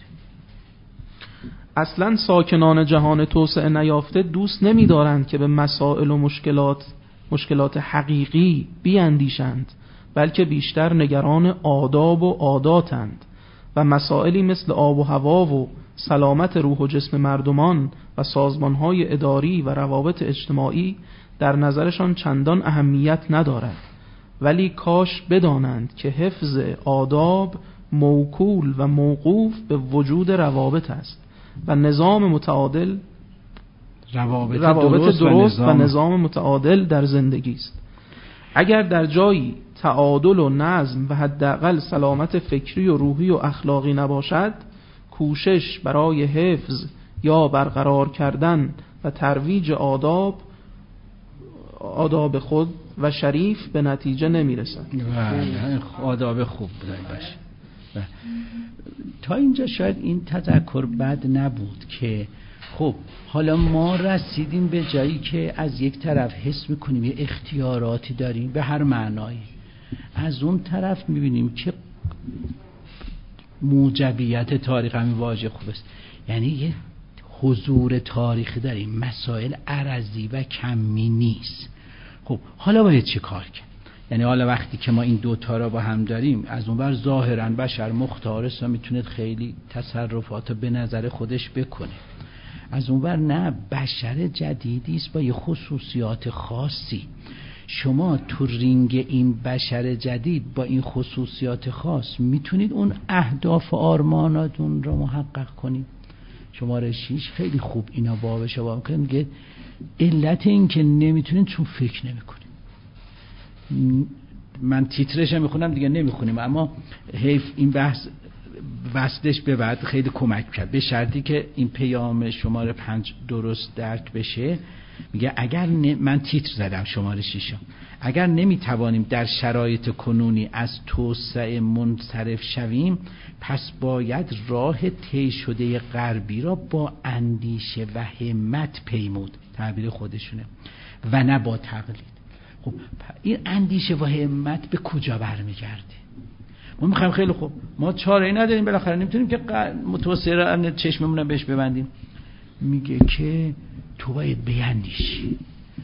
اصلا ساکنان جهان توسعه نیافته دوست نمی‌دارند که به مسائل و مشکلات مشکلات حقیقی بیاندیشند، بلکه بیشتر نگران آداب و عاداتند و مسائلی مثل آب و هوا و سلامت روح و جسم مردمان و سازمان‌های اداری و روابط اجتماعی در نظرشان چندان اهمیت ندارد. ولی کاش بدانند که حفظ آداب موکول و موقوف به وجود روابط است و نظام متعادل روابط, روابط درست, درست و, نظام... و نظام متعادل در زندگی است. اگر در جایی تعادل و نظم و حداقل سلامت فکری و روحی و اخلاقی نباشد، کوشش برای حفظ یا برقرار کردن و ترویج آداب آداب خود و شریف به نتیجه نمیرسد. آداب خوب باشه. تا اینجا شاید این تذکر بد نبود که خب حالا ما رسیدیم به جایی که از یک طرف حس میکنیم یه اختیاراتی داریم به هر معنایی، از اون طرف میبینیم که موجبیت تاریخ همین واژه خوب است، یعنی یه حضور تاریخی داریم، مسائل عرضی و کمی نیست. خب حالا باید چه کار کرد؟ یعنی حالا وقتی که ما این دوتا را با هم داریم، از اون بر ظاهرا بشر مختار است و میتونه خیلی تصرفات به نظر خودش بکنه، از اون بر نه، بشر جدیدی است با یه خصوصیات خاصی. شما تو رینگ این بشر جدید با این خصوصیات خاص میتونید اون اهداف و آرماناتون را محقق کنید. شماره شیش خیلی خوب اینا بابش باب کنید، میگه علت این که نمیتونید چون فکر نمیکنید. من تیترش هم میخونم دیگه نمیخونیم، اما حیف این بحث وصلش به بعد خیلی کمک کرد، به شرطی که این پیام شماره پنج درست درک بشه. میگه اگر ن... من تیتر زدم شماره شیشم، اگر نمیتوانیم در شرایط کنونی از توسعه منصرف شویم، پس باید راه طی شده غربی را با اندیشه و همت پیمود، تعبیر خودشونه، و نه با تقلید. خب این اندیشه و همت به کجا برمیگرده؟ ما میخوایم خیلی خوب ما چاره‌ای نداریم، بالاخره نمیتونیم که متوسطه چشممون رو بهش ببندیم. میگه که تو باید بیندیشی.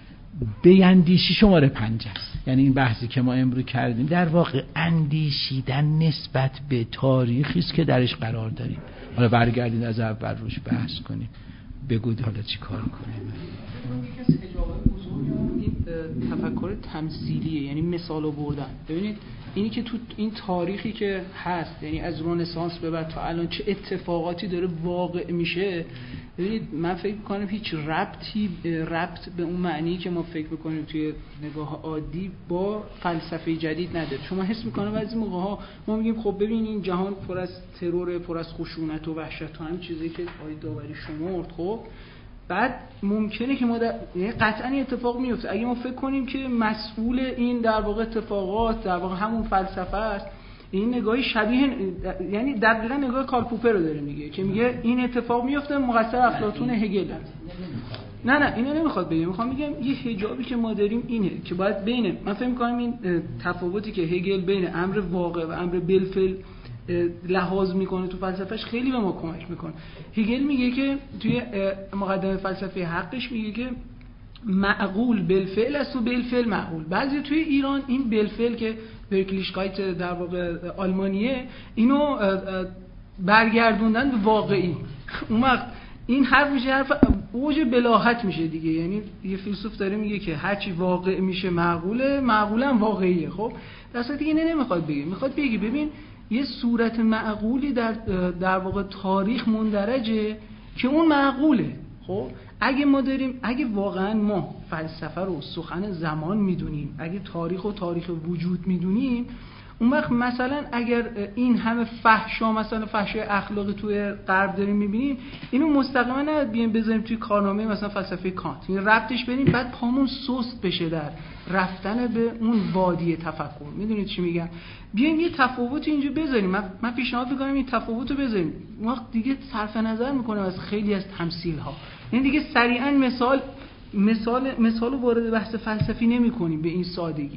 بیندیشی شماره پنج است. یعنی این بحثی که ما امروز کردیم در واقع اندیشیدن نسبت به تاریخی است که درش قرار داریم. حالا برگردین از اول روش بحث کنیم، بگوید حالا چی کار کنیم. یکی از اجابات بزرگ این تفکر تمثیلیه، یعنی مثال آوردن. ببینید اینی که تو این تاریخی که هست، یعنی از رنسانس به بعد تا الان چه اتفاقاتی داره واقع میشه، ببینید من فکر میکنم هیچ ربطی ربط به اون معنی که ما فکر میکنیم توی نگاه عادی با فلسفه جدید نداره. چون من حس میکنم بعضی موقع ها ما میگیم خب ببین این جهان پر از ترور، پر از خشونت و وحشت و همین چیزایی که آقای داوری شمرد، خب بعد ممکنه که ما در... یعنی قطعا این اتفاق میفته اگه ما فکر کنیم که مسئول این در واقع اتفاقات در واقع همون فلسفه است. این نگاهی شبیه، یعنی دقیقاً نگاه کارل پوپر رو داره میگه که میگه این اتفاق میفته مقصر افلاطون هگل. نه نه اینو نمیخواد بگه، میخوام بگم یه حجابی که ما داریم اینه که باید بین، من فکر می‌کنم این تفاوتی که هگل بین امر واقع و امر بالفعل لحاظ میکنه تو فلسفهش خیلی به ما کمک میکنه. هگل میگه که توی مقدمه فلسفه حقش میگه که معقول بالفعل است و بالفعل معقول. بعضی توی ایران این بالفعل که برکلیشکایت در واقع آلمانیه اینو برگردوندن به واقعی. اون وقت این حرف میشه حرف اوج بلاهت میشه دیگه. یعنی یه فیلسوف داره میگه که هرچی واقع میشه معقوله، معقولا واقعیه. خب در صورتی که اینه نمیخواد بگه، میخواد بگه ببین یه صورت معقولی در در واقع تاریخ مندرجه که اون معقوله. خب اگه ما داریم، اگه واقعا ما فلسفه رو سخن زمان میدونیم، اگه تاریخ و تاریخ وجود میدونیم، اون وقت مثلا اگر این همه فحشا، مثلا فحشای اخلاقی توی غرب داریم میبینیم، اینو مستقیما نباید بیایم بذاریم توی کارنامه مثلا فلسفه کانت، این ربطش بدیم بعد پامون سست بشه در رفتن به اون وادی تفکر. میدونید چی میگم؟ بیایم یه تفاوت اینجا بذاریم. من من پیشنهاد میکنم این تفاوتو بذاریم. وقت دیگه صرف نظر میکنم از خیلی از تمثیل ها، این دیگه سریعا مثال مثال مثالو وارد بحث فلسفی نمی‌کنیم به این سادگی.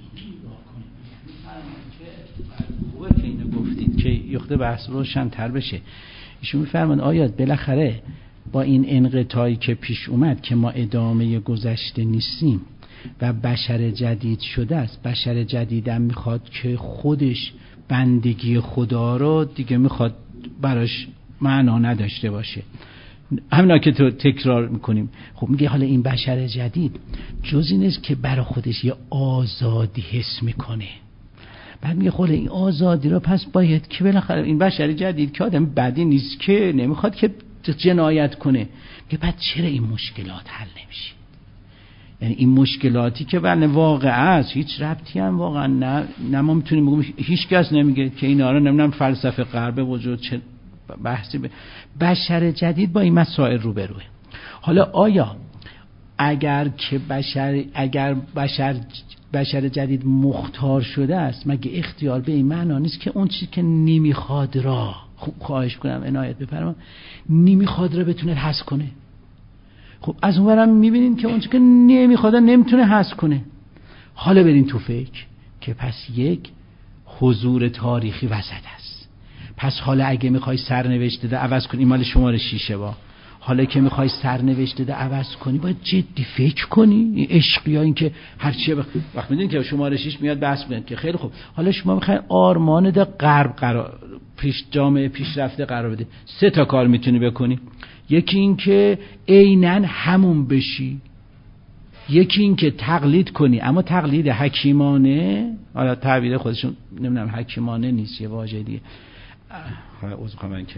خوبه که اینو گفتید که یخته بحث روشن‌تر بشه. ایشون می‌فرمایند آیا بالاخره با این انقطاعی که پیش اومد که ما ادامه گذشته نیستیم و بشر جدید شده است، بشر جدیدم میخواد که خودش بندگی خدا رو دیگه میخواد براش معنا نداشته باشه، همینا که تو تکرار میکنیم. خب میگه حالا این بشر جدید جز این است که برای خودش یه آزادی حس میکنه. بعد میگه خب این آزادی رو پس باید که بالاخره این بشر جدید که آدم بدی نیست که نمیخواد که جنایت کنه، میگه بعد چرا این مشکلات حل نمیشه؟ یعنی این مشکلاتی که بله واقع است، هیچ ربطی هم واقعا نه نه ما میتونیم بگیم، هیچ کس نمیگه که اینا رو نمیدونم فلسفه غرب وجود چه بحثی به بشر جدید با این مسائل روبروه. حالا آیا اگر که بشر اگر بشر بشر جدید مختار شده است، مگه اختیار به این معنا نیست که اون چیزی که نمیخواد را، خوب خواهش کنم عنایت بفرما، نمیخواد را بتونه حذف کنه؟ خب از اونورم میبینین که اون چیزی که نمیخواد نمیتونه حذف کنه. حالا برین تو فکر که پس یک حضور تاریخی وسط است. پس حالا اگه میخوای سرنوشت ده عوض کنی، مال شماره شیشه با حالا که میخوای سرنوشت ده عوض کنی باید جدی فکر کنی. این عشق یا این که هرچی بخ... وقت میدونی که شماره شیش میاد بحث میاد که خیلی خوب حالا شما میخوای آرمان ده غرب قرار پیش جامعه پیشرفته قرار بده، سه تا کار میتونی بکنی. یکی این که عیناً همون بشی، یکی این که تقلید کنی، اما تقلید حکیمانه، حالا تعبیر خودشون نمیدونم حکیمانه نیست، یه واژه دیگه عذر میخوام من که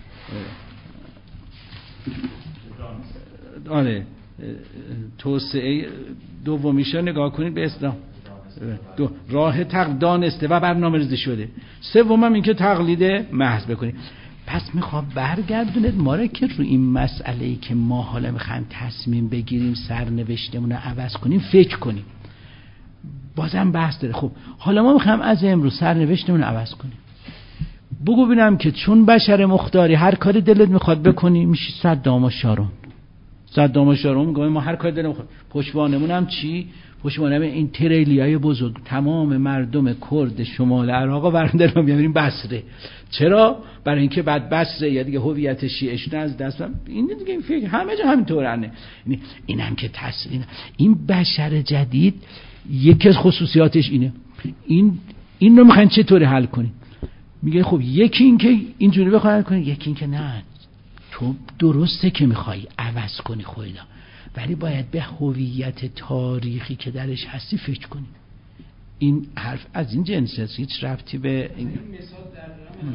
آره توسعه دومیشو نگاه کنید به اسلام، دو راه تقلید دانسته و برنامه‌ریزی شده. سومم این که تقلید محض بکنید. پس میخوام برگردونید ما را که رو این مسئله‌ای که ما حالا میخوایم تصمیم بگیریم سرنوشتمون رو عوض کنیم فکر کنیم. بازم بحث داره. خب حالا ما میخوایم از امروز سرنوشتمون رو عوض کنیم. بگو ببینم که چون بشر مختاری هر کاری دلت میخواد بکنی میشی صدام و شارون. صدام و شارون میگه ما هر کاری دلمون میخواد. پشتوانمون هم چی؟ پشتوانه این تریلیای بزرگ تمام مردم کرد شمال عراق و برنده رو میبریم بصره. چرا؟ برای اینکه بعد بصره یا دیگه هویت شیعش از دست این دیگه این فکر همه جا همینطورنه. این اینم که تسلیم این بشر جدید یکی از خصوصیاتش اینه. این این رو میخواین چطوری حل کنین؟ میگه خب یکی این که اینجوری بخوای حل کنی، یکی این که نه تو درسته که میخوای عوض کنی خودت، ولی باید به هویت تاریخی که درش هستی فکر کنی. این حرف از این جنس است، هیچ ربطی به این مثال در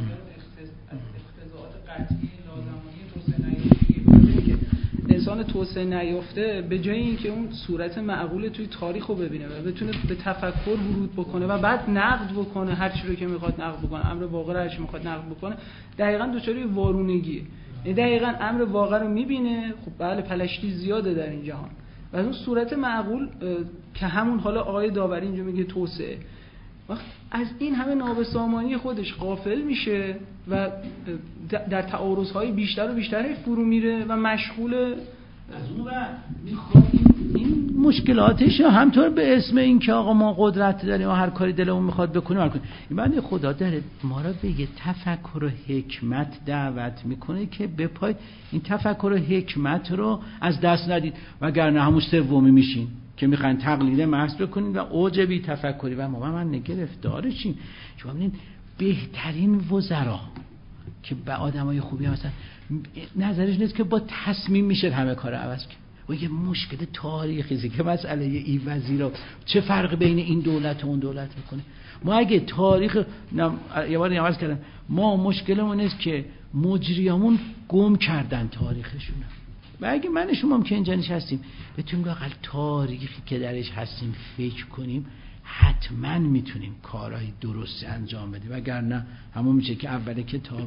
اختزاعات قطعی لازمانی توسعه نیافته که انسان توسعه نیافته به جای اینکه اون صورت معقول توی تاریخ رو ببینه و بتونه به تفکر ورود بکنه و بعد نقد بکنه هر چی رو که میخواد نقد بکنه، امر واقع رو هر چی میخواد نقد بکنه، دقیقاً دچار وارونگیه. دقیقاً امر واقع رو میبینه، خب بله پلشتی زیاده در این جهان و اون صورت معقول که همون حالا آقای داوری اینجا میگه توسعه، وقت از این همه نابسامانی خودش غافل میشه و در تعارض‌های بیشتر و بیشتر فرو میره و مشغول از اون و میخواد این مشکلاتش همطور به اسم این که آقا ما قدرت داریم و هر کاری دلمون میخواد بکنیم هر کنیم. این بنده خدا داره ما را به یه تفکر و حکمت دعوت میکنه که بپاید این تفکر و حکمت رو از دست ندید، وگرنه همون سومی میشین که میخواین تقلید محض بکنید و اوجبی تفکری و ما من نگرفتارشین. شما ببینید بهترین وزرا که به آدمای خوبی هستن نظرش نیست که با تصمیم میشه همه کار عوض کنه. و یه مشکل تاریخی که مسئله این وزیرا چه فرق بین این دولت و اون دولت میکنه. ما اگه تاریخ نم... یه بار عوض کردم، ما مشکلمون است که مجریامون گم کردن تاریخشون و اگه من شما هم که اینجا نشستیم بتونیم لااقل تاریخی که درش هستیم فکر کنیم، حتما میتونیم کارهای درست انجام بدیم، وگرنه همون میشه که اول کتاب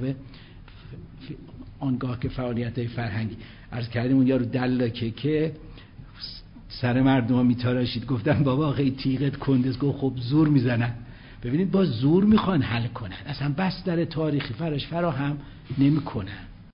آنگاه که فعالیت‌های فرهنگی عرض کردیم اون یارو دلاکه که سر مردم ها میتاراشید، گفتن بابا آقای تیغت کندست، گفت خب زور میزنن. ببینید با زور میخوان حل کنن، اصلا بستر تاریخی فراش فراهم نمیکنن.